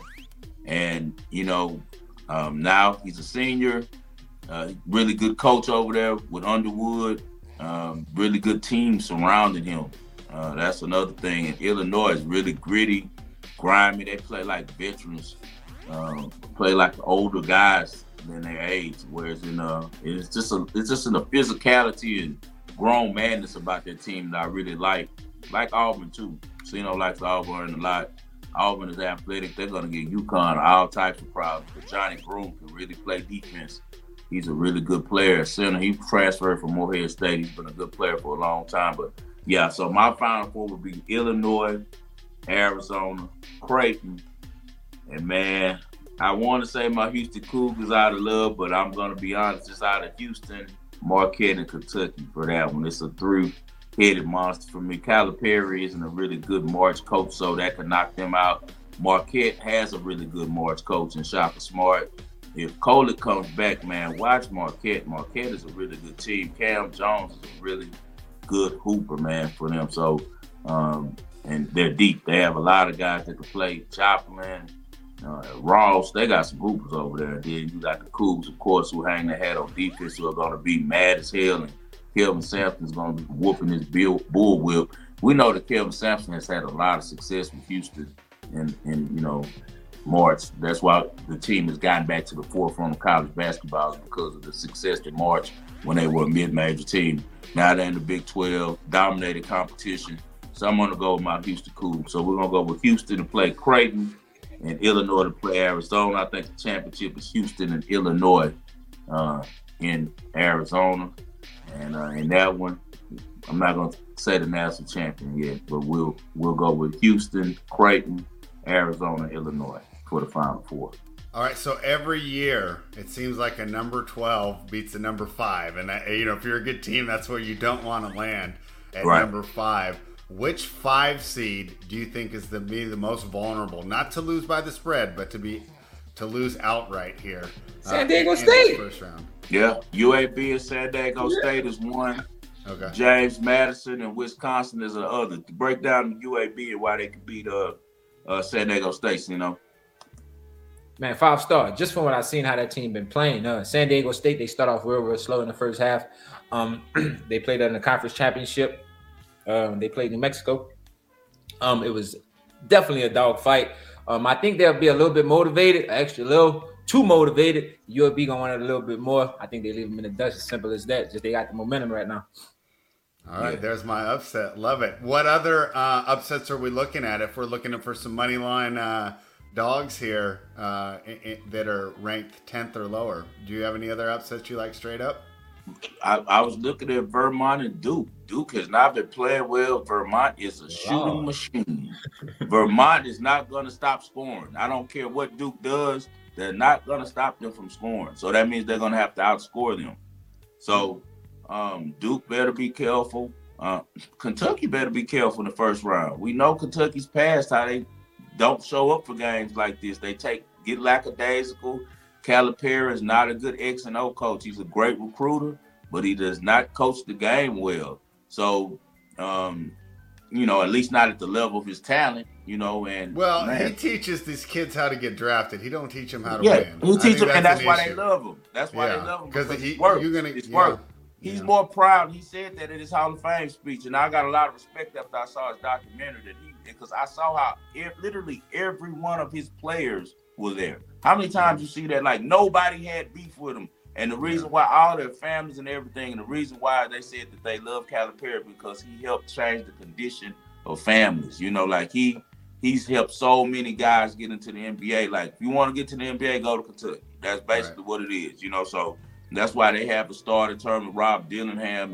And, you know, um, now he's a senior. Uh, really good coach over there with Underwood. Um, really good team surrounding him. Uh, that's another thing. And Illinois is really gritty, grimy. They play like veterans. Um, play like older guys than their age. Whereas in uh, it's just a it's just in the physicality and grown madness about their team that I really like. Like Auburn too. Cino likes Auburn a lot. Auburn is athletic. They're gonna get UConn all types of problems. But Johnny Broome can really play defense. He's a really good player. Center, he transferred from Morehead State. He's been a good player for a long time. But yeah, so my Final Four would be Illinois, Arizona, Creighton, and man, I want to say my Houston Cougars out of love, but I'm going to be honest, it's out of Houston, Marquette, and Kentucky for that one. It's a three-headed monster for me. Calipari isn't a really good March coach, so that could knock them out. Marquette has a really good March coach in Shaka Smart. If Coley comes back, man, watch Marquette. Marquette is a really good team. Cam Jones is a really good hooper, man, for them. So, um, and they're deep. They have a lot of guys that can play. Joplin, uh, Ross, they got some hoopers over there. Then you got the Cougs, of course, who hang their head on defense, who are going to be mad as hell. And Kelvin Sampson's going to be whooping his bull whip. We know that Kelvin Sampson has had a lot of success with Houston and, and you know, March. That's why the team has gotten back to the forefront of college basketball, because of the success in March when they were a mid-major team. Now they're in the Big twelve, dominated competition. So I'm going to go with my Houston Cougars. So we're going to go with Houston to play Creighton and Illinois to play Arizona. I think the championship is Houston and Illinois uh, in Arizona. And uh, in that one, I'm not going to say the national champion yet, but we'll we'll go with Houston, Creighton, Arizona, Illinois for the Final Four. All right, so every year it seems like a number twelve beats a number five, and that, you know, if you're a good team, that's where you don't want to land at right. number five. Which five seed do you think is the be the most vulnerable, not to lose by the spread, but to be to lose outright here? San Diego uh, State first round. Yeah, U A B and San Diego yeah. State is one. Okay. James Madison and Wisconsin is the other. To break down the U A B and why they could beat uh, uh, San Diego State, you know. Man, five star. Just from what I've seen how that team been playing. Uh, San Diego State, they start off real, real slow in the first half. Um, they played in the conference championship. Um, they played New Mexico. Um, it was definitely a dog fight. Um, I think they'll be a little bit motivated, extra little, too motivated. U A B gonna want it a little bit more. I think they leave them in the dust. As simple as that. Just they got the momentum right now. All right, yeah. There's my upset. Love it. What other uh, upsets are we looking at? If we're looking for some money line uh, dogs here uh, in, in, that are ranked tenth or lower, do you have any other upsets you like straight up? I, I was looking at Vermont and Duke. Duke has not been playing well. Vermont is a shooting oh. machine. Vermont is not going to stop scoring. I don't care what Duke does. They're not going to stop them from scoring. So that means they're going to have to outscore them. So um, Duke better be careful. Uh, Kentucky better be careful in the first round. We know Kentucky's past how they don't show up for games like this. They take get lackadaisical. Calipari is not a good X and O coach. He's a great recruiter, but he does not coach the game well. So, um, you know, at least not at the level of his talent, you know. And well, man, he teaches these kids how to get drafted. He don't teach them how to yeah, win. he teaches them, and that's why issue. they love him. That's why yeah. they love him because because he, it's work. You're gonna, it's yeah, work. He's yeah. more proud. He said that in his Hall of Fame speech, and I got a lot of respect after I saw his documentary. That he, because I saw how if literally every one of his players was there. How many times you see that? Like nobody had beef with him, and the reason why all their families and everything, and the reason why they said that they love Calipari because he helped change the condition of families. You know, like he he's helped so many guys get into the N B A. Like if you want to get to the N B A, go to Kentucky. That's basically right. what it is. You know, so that's why they have a starter term with Rob Dillingham and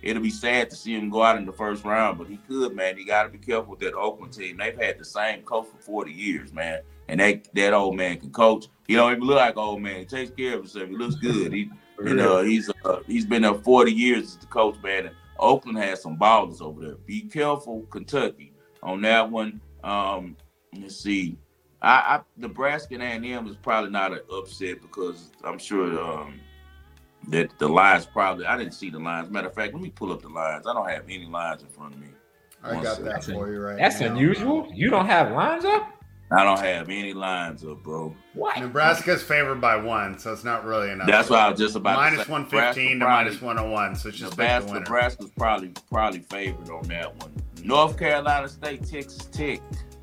it'll be sad to see him go out in the first round, but he could, man. You got to be careful with that Oakland team. They've had the same coach for forty years, man. And they, that old man can coach. He don't even look like an old man. He takes care of himself. He looks good. He, you know, he's uh, he's been there forty years as the coach, man. And Oakland has some ballers over there. Be careful, Kentucky, on that one. Um, let's see. I, I Nebraska and A and M is probably not an upset because I'm sure um, that the lines probably – I didn't see the lines. Matter of fact, let me pull up the lines. I don't have any lines in front of me. I One got second. that for you right That's now. unusual. You don't have lines up? I don't have any lines up, bro. What? Nebraska's favored by one, so it's not really enough. That's what I was just about minus to say. one fifteen to Nebraska minus one oh one, so it's just pick the Nebraska, winner. Nebraska's probably probably favored on that one. North Carolina State, Texas Tech.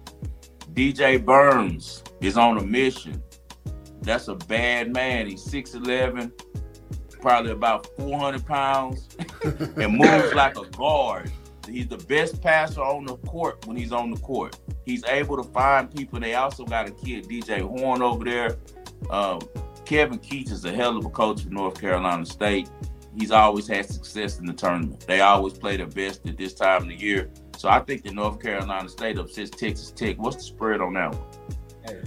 D J Burns is on a mission. That's a bad man. He's six eleven, probably about four hundred pounds, and moves like a guard. He's the best passer on the court when he's on the court. He's able to find people. They also got a kid, D J Horn, over there. Um, Kevin Keats is a hell of a coach for North Carolina State. He's always had success in the tournament. They always play their best at this time of the year. So I think that North Carolina State upsets Texas Tech. What's the spread on that one?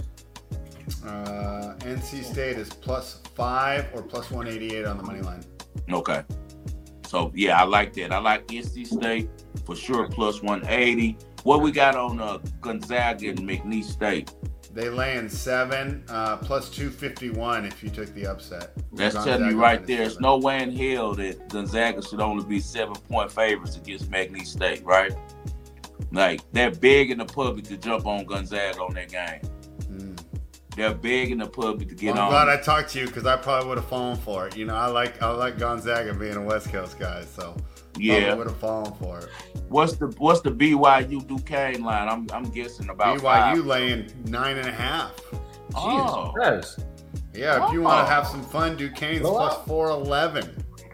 Uh, N C State is plus five or plus one eighty-eight on the money line. Okay. So, yeah, I like that. I like N C State for sure, plus one eighty. What we got on uh, Gonzaga and McNeese State? They lay in seven, uh, plus two fifty-one if you took the upset. That's Gonzaga telling you right minus there. There's seven. no way in hell that Gonzaga should only be seven-point favorites against McNeese State, right? Like, they're begging the public to jump on Gonzaga on that game. Mm. They're begging the public to get Well, I'm on. glad I talked to you because I probably would have fallen for it. You know, I like I like Gonzaga being a West Coast guy, so Yeah. I would have fallen for it. What's the what's the B Y U Duquesne line? I'm I'm guessing about B Y U five. laying nine and a half. Oh. Jesus Christ. Yeah, if you Oh. want to have some fun, Duquesne's Go plus out. four eleven.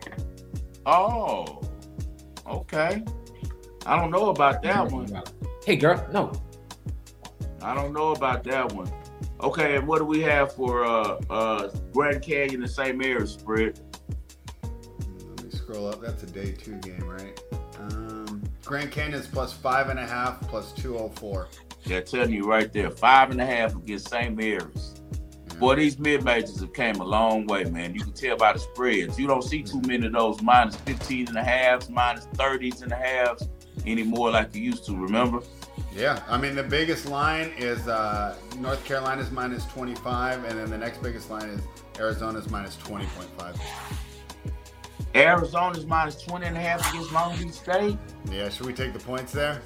Oh. Okay. I don't know about that one. Hey, girl, no. I don't know about that one. Okay, and what do we have for uh uh Grand Canyon and Saint Mary's spread? Let me scroll up. That's a day two game, right? Um, Grand Canyon's plus five and a half, plus two oh four. They're telling you right there, five and a half against Saint Mary's. Yeah. Boy, these mid majors have came a long way, man. You can tell by the spreads. You don't see too many of those minus fifteen and a halves, minus thirties and a halves anymore like you used to, remember? Yeah, I mean the biggest line is uh, North Carolina's minus twenty-five, and then the next biggest line is Arizona's minus twenty point five. Arizona's minus twenty and a half against Long Beach State. Yeah, should we take the points there?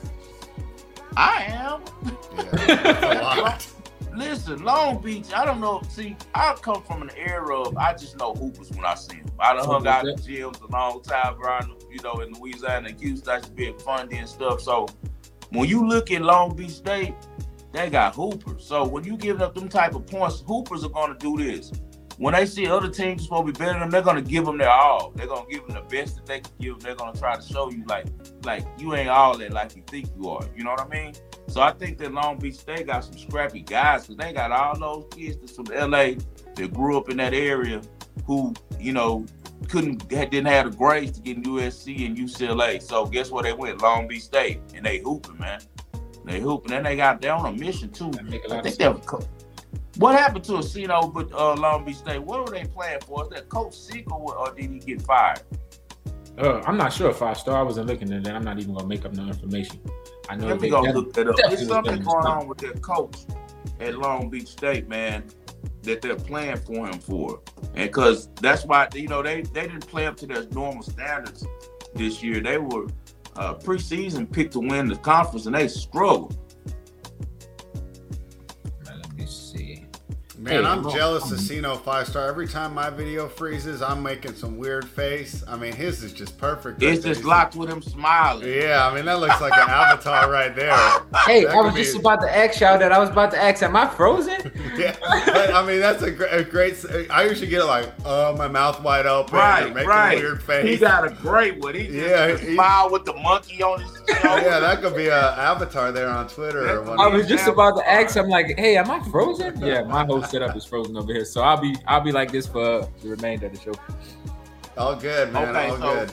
I am. Yeah, that's a lot. Listen, Long Beach, I don't know. See, I come from an era of, I just know hoopers when I see them. I done hung out in gyms a long time around, you know, in Louisiana and Houston. I used to be at Fundy and stuff. So when you look at Long Beach State, they got hoopers. So when you giving up them type of points, hoopers are going to do this. When they see other teams supposed to be better than them, they're going to give them their all. They're going to give them the best that they can give them. They're going to try to show you, like, like you ain't all that like you think you are. You know what I mean? So I think that Long Beach State got some scrappy guys because they got all those kids that's from L A that grew up in that area who, you know, couldn't didn't have the grades to get in U S C and U C L A. So guess where they went? Long Beach State, and they hooping, man. They hooping, and they got they on a mission too. I think they're. What happened to Asino with uh, Long Beach State? What were they playing for? Is that Coach Sick or, or did he get fired? Uh, I'm not sure, five star. I wasn't looking at that. I'm not even gonna make up no information. I know Let me they go def- look that up. definitely There's something was going done. on with their coach at Long Beach State, man, that they're playing for him for. And because that's why, you know, they, they didn't play up to their normal standards this year. They were uh, preseason picked to win the conference, and they struggled. Let me see. Man, Hey, I'm well, jealous um, of Sino five star. Every time my video freezes, I'm making some weird face. I mean, his is just perfect. right It's there. just He's- locked with him smiling. Yeah, I mean that looks like an avatar right there. Hey, That I was could just be- about to ask y'all that. I was about to ask, am I frozen? Yeah, but I mean that's a great, a great. I usually get it like, oh, my mouth wide open, Right, and making right. a weird face. He got a great one. He just Yeah, he- smiled with the monkey on his shoulder. Yeah, that could be an avatar there on Twitter. Or one I of was these. just about to ask. I'm like, hey, am I frozen? Yeah, my whole setup is frozen over here, so I'll be I'll be like this for the remainder of the show. All good, man. Okay, all so good.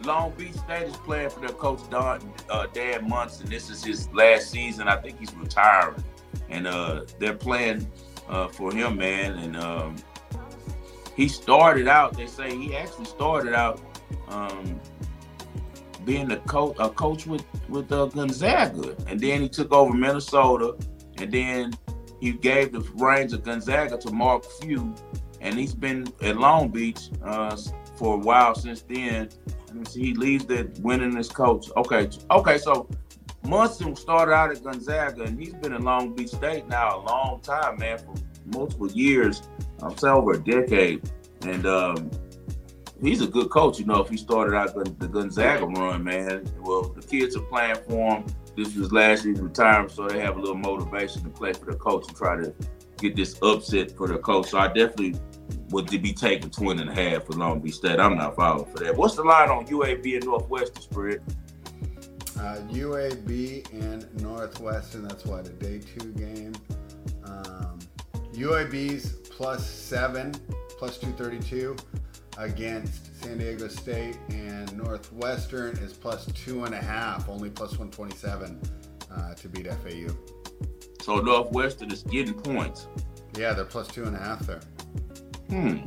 Long Beach State is playing for their coach Don uh, Dan Munson. This is his last season. I think he's retiring, and uh, they're playing uh, for him, man. And um, he started out. They say he actually started out um, being a coach, a coach with with uh, Gonzaga, and then he took over Minnesota, and then he gave the reins of Gonzaga to Mark Few, and he's been at Long Beach uh, for a while since then. And he leaves that winning as coach. Okay, okay, so Munson started out at Gonzaga, and he's been in Long Beach State now a long time, man, for multiple years. I'm saying over a decade, and um, he's a good coach. You know, if he started out the Gonzaga run, man, well, the kids are playing for him. This was last year's retirement, so they have a little motivation to play for their coach and try to get this upset for their coach. So I definitely would be taking twenty and a half for Long Beach State. I'm not following for that. What's the line on U A B and Northwestern spread? Uh, U A B and Northwestern, that's what, a day two game. Um, U A B's plus seven, plus two thirty-two against San Diego State, and Northwestern is plus two and a half, only plus one twenty-seven uh, to beat F A U. So Northwestern is getting points. Yeah, they're plus two and a half there. Hmm.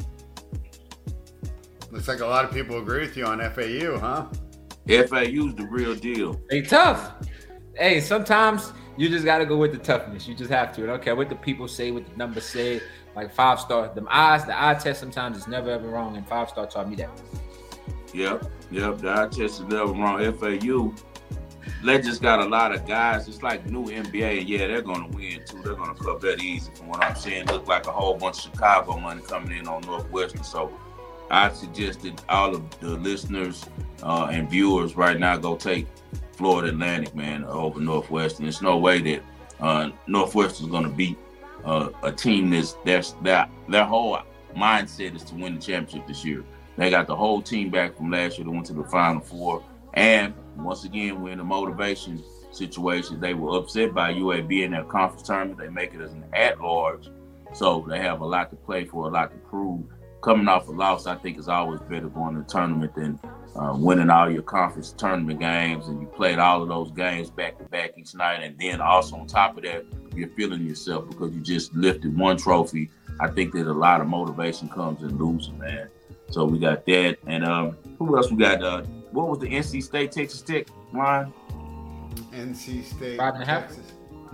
Looks like a lot of people agree with you on F A U, huh? F A U's the real deal. They tough. Hey, sometimes you just got to go with the toughness. You just have to. I don't care what the people say, what the numbers say. Like five star, them eyes, the eye test sometimes is never ever wrong, and five star taught me that. Yep, yep, the eye test is never wrong. F A U, they just got a lot of guys. It's like new N B A, and yeah, they're gonna win too. They're gonna cover that easy. From what I'm saying, look like a whole bunch of Chicago money coming in on Northwestern. So I suggested all of the listeners uh, and viewers right now go take Florida Atlantic, man, over Northwestern. There's no way that uh, Northwestern's gonna beat Uh, a team that's that's that their whole mindset is to win the championship this year. They got the whole team back from last year. They went to the Final Four, and once again, we're in a motivation situation. They were upset by U A B in their conference tournament. They make it as an at-large, so they have a lot to play for, a lot to prove. Coming off a loss, I think it's always better going to the tournament than uh, winning all your conference tournament games, and you played all of those games back to back each night, and then also on top of that, you're feeling yourself because you just lifted one trophy. I think that a lot of motivation comes in losing, man. So we got that, and um, who else we got? Uh, what was the N C State Texas Tech line? N C State, Five and a half? Texas.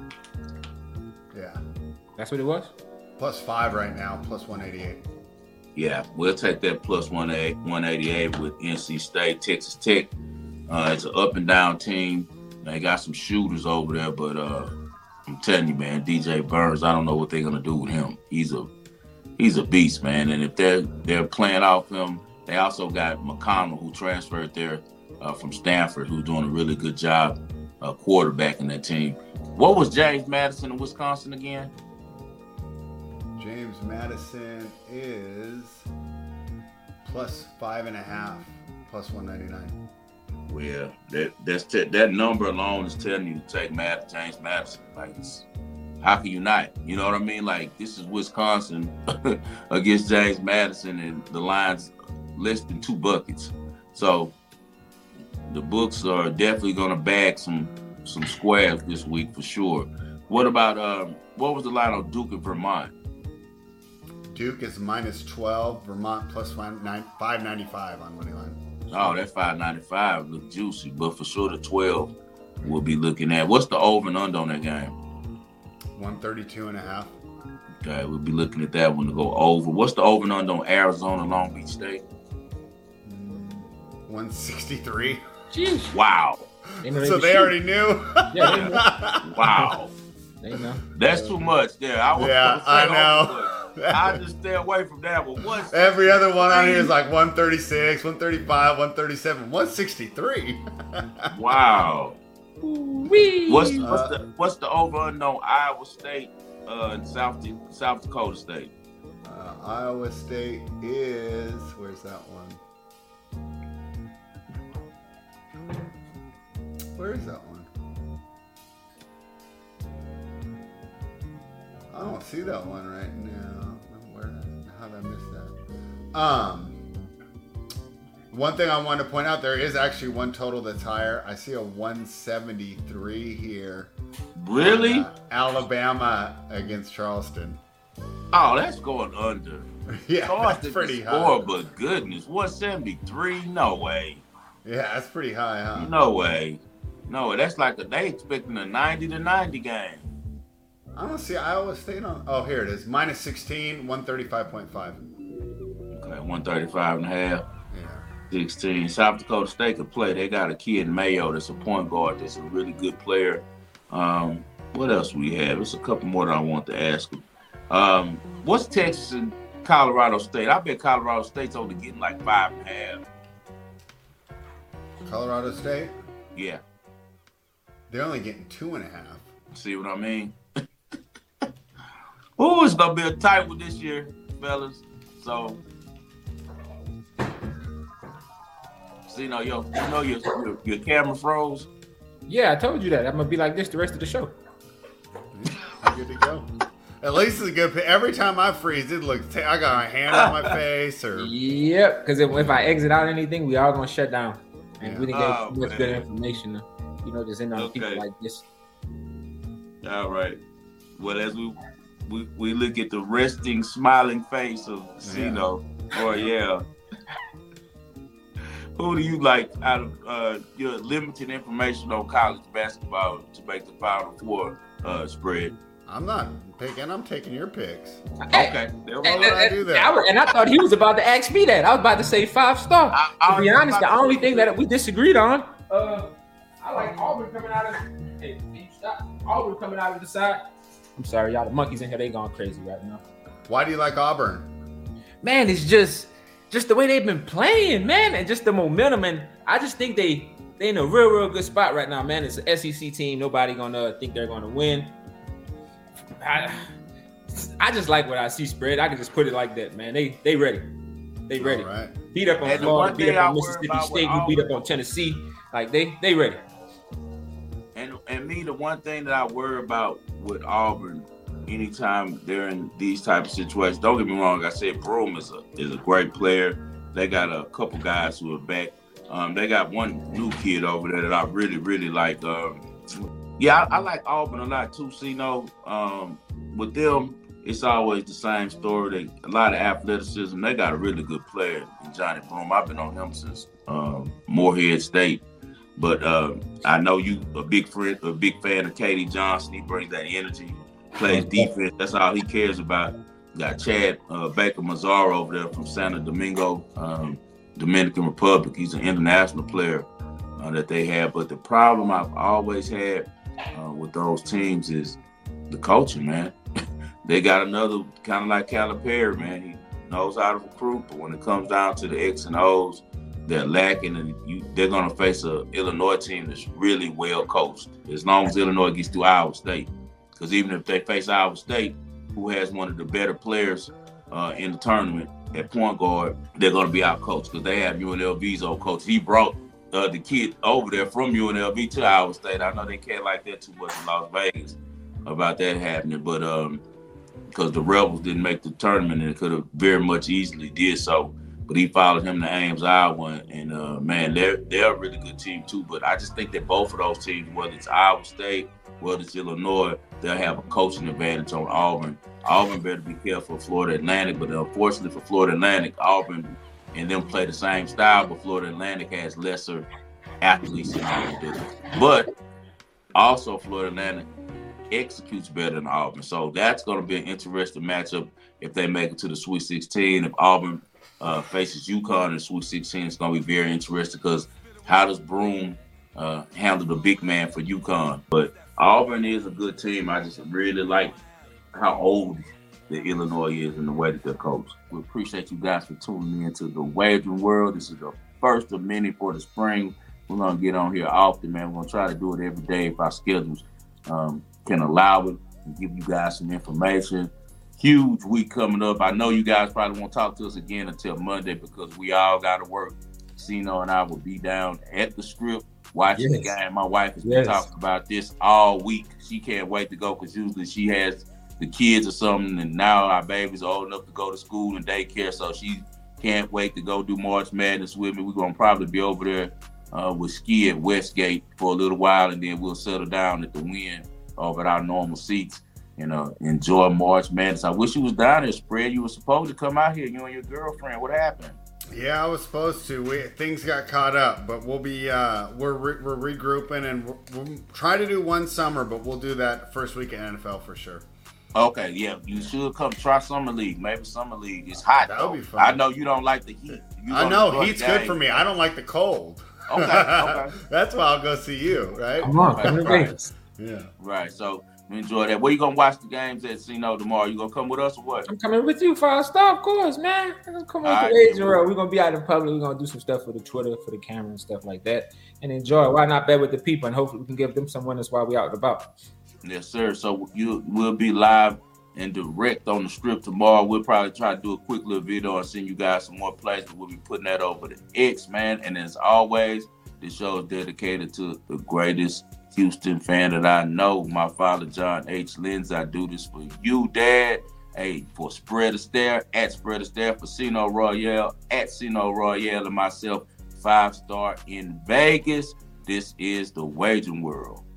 Yeah, That's what it was? plus five right now, plus one eighty-eight. Yeah, we'll take that plus one eighty-eight with N C State. Texas Tech, uh, it's an up and down team. They got some shooters over there, but uh, I'm telling you, man, D J Burns, I don't know what they're gonna do with him. He's a he's a beast, man. And if they're they're playing off him, they also got McConnell, who transferred there uh, from Stanford, who's doing a really good job uh, quarterbacking that team. What was James Madison in Wisconsin again? James Madison is plus five and a half, plus one ninety-nine. Well, that that's t- that number alone is telling you to take Matt, James Madison. Like, it's, how can you not? You know what I mean? Like, this is Wisconsin against James Madison, and the line's less than two buckets. So the books are definitely going to bag some some squares this week for sure. What about um, what was the line on Duke and Vermont? Duke is minus twelve, Vermont plus five ninety-five on money line. Oh, that five ninety-five look juicy, but for sure the twelve we'll be looking at. What's the over and under on that game? one thirty-two and a half. Okay, we'll be looking at that one to go over. What's the over and under on Arizona, Long Beach State? one sixty-three. Jeez. Wow. They know they So was they shooting. already knew. Yeah, they know. Wow. They know. That's too much there. I was Yeah, gonna say I over, know. but I just stay away from that one. What's Every other one on here is like one thirty-six, one thirty-five, one thirty-seven, one sixty-three. wow. Wee. What's what's the what's the over under on Iowa State uh, and South South Dakota State? Uh, Iowa State is, where's that one? Where is that one? I don't see that one right now. Where? How did I miss that? Um, One thing I want to point out, there is actually one total that's higher. I see a one seventy-three here. Really? Uh, Alabama against Charleston. Oh, that's going under. Yeah, Charleston that's pretty high. Score, but goodness, one seventy-three? No way. Yeah, that's pretty high, huh? No way. No, that's like a, they expecting a ninety to ninety game. I don't see Iowa State on. Oh, here it is. Minus sixteen, one thirty-five point five. Okay, one thirty-five and a half. Yeah. sixteen. South Dakota State could play. They got a kid, Mayo, that's a point guard. That's a really good player. Um, what else we have? There's a couple more that I want to ask them. Um, what's Texas and Colorado State? I bet Colorado State's only getting like five and a half. Colorado State? Yeah. They're only getting two and a half. See what I mean? Ooh, it's gonna be a tight one this year, fellas. So, see, you know, yo, you know your, your your camera froze. Yeah, I told you that. I'm gonna be like this the rest of the show. I'm good to go. At least it's a good. Every time I freeze, it looks. I got a hand on my face, or yep. Because if, if I exit out anything, we all gonna shut down, and Yeah. we didn't get Oh, too much man. good information. You know, just in on Okay. people like this. All right. Well, as we we, we look at the resting, smiling face of Zeno, oh yeah. Who do you like out of uh, your limited information on college basketball to make the Final Four uh, spread? I'm not picking. I'm taking your picks. Okay. There we And, go. would I do that? I was- and I thought he was about to ask me that. I was about to say five star. I- I to be was honest, about the to only say- thing that we disagreed on, uh, I like Auburn coming out of. Hey, can you stop? Auburn coming out of the side. I'm sorry, y'all. The monkeys in here, they going crazy right now. Why do you like Auburn? Man, it's just, just the way they've been playing, man, and just the momentum. And I just think they, they in a real, real good spot right now, man. It's an S E C team. Nobody gonna think they're gonna win. I, I just like what I see spread. I can just put it like that, man. They, they ready. They ready. All right. Beat up on And the Florida, one beat thing up I on worry Mississippi about with State, we beat up Auburn- on Tennessee. Like they, they ready. And and me, the one thing that I worry about with Auburn, anytime they're in these type of situations, don't get me wrong, I said Broome is a is a great player. They got a couple guys who are back. Um, they got one new kid over there that I really, really like. Um, yeah, I, I like Auburn a lot too. See, you know, um, with them, it's always the same story. They a lot of athleticism. They got a really good player in Johnny Broome. I've been on him since um, Morehead State. But uh, I know you a big friend, a big fan of Katie Johnson. He brings that energy, plays defense. That's all he cares about. Got Chad uh, Baker Mazzaro over there from Santo Domingo, um, Dominican Republic. He's an international player uh, that they have. But the problem I've always had uh, with those teams is the coaching, man. They got another kind of like Calipari, man. He knows how to recruit, but when it comes down to the X and O's, they're lacking, and you, they're going to face a Illinois team that's really well coached. As long as Illinois gets through Iowa State, because even if they face Iowa State, who has one of the better players uh, in the tournament at point guard, they're going to be out coached because they have U N L V's old coach. He brought uh, the kid over there from U N L V to Iowa State. I know they can't like that too much in Las Vegas about that happening, but um, because the Rebels didn't make the tournament, and it could have very much easily did so. But he followed him to Ames, Iowa, and uh, man, they're they're a really good team too. But I just think that both of those teams, whether it's Iowa State, whether it's Illinois, they'll have a coaching advantage on Auburn. Auburn better be careful of Florida Atlantic, but unfortunately for Florida Atlantic, Auburn and them play the same style, but Florida Atlantic has lesser athletes than Auburn does. But also Florida Atlantic executes better than Auburn. So that's going to be an interesting matchup if they make it to the Sweet sixteen. If Auburn Uh, faces UConn in Sweet sixteen, it's going to be very interesting because how does Broome uh, handle the big man for UConn? But Auburn is a good team. I just really like how old the Illinois is and the way that they're coached. We appreciate you guys for tuning in to the Wagering World. This is the first of many for the spring. We're going to get on here often, man. We're going to try to do it every day if our schedules um, can allow it and give you guys some information. Huge week coming up. I know you guys probably won't talk to us again until Monday because we all got to work. Sino and I will be down at the Strip watching Yes. the game. My wife has Yes. been talking about this all week. She can't wait to go because usually she has the kids or something, and now our baby's old enough to go to school and daycare, so she Can't wait to go do March Madness with me. We're gonna probably be over there uh, with Ski at Westgate for a little while, and then we'll settle down at the Wynn over at our normal seats. You know, enjoy March Madness. I wish you was down there, Spread. You were supposed to come out here, you and your girlfriend. What happened? Yeah, I was supposed to. We, things got caught up, but we'll be uh, we're re- we're regrouping, and we'll, we'll try to do one summer, but we'll do that first week of N F L for sure. Okay, yeah, you should come try Summer League. Maybe Summer League. It's hot. That though. would be fun. I know you don't like the heat. You I know heat's good for me. I don't like the cold. Okay, okay. That's why I'll go see you, right? Come on, come to Right. Vegas. Yeah. Right. So we enjoy that. Where you gonna watch the games at Cino tomorrow? You gonna come with us or what? I'm coming with you, Five Star, of course, man. I'm gonna come All with right, the Agent cool. World. We're gonna be out in public. We're gonna do some stuff for the Twitter, for the camera, and stuff like that, and enjoy. Why not bet with the people? And hopefully, we can give them some winners while we out and about. Yes, sir. So you will be live and direct on the strip tomorrow. We'll probably try to do a quick little video and send you guys some more plays, but we'll be putting that over the X, man. And as always, this show is dedicated to the greatest Houston fan that I know, my father, John H. Lindsay. I do this for you, Dad. Hey, for Spread Astaire, at Spread Astaire, for Cino Royale, at Cino Royale, and myself, Five Star in Vegas. This is the Wagering World.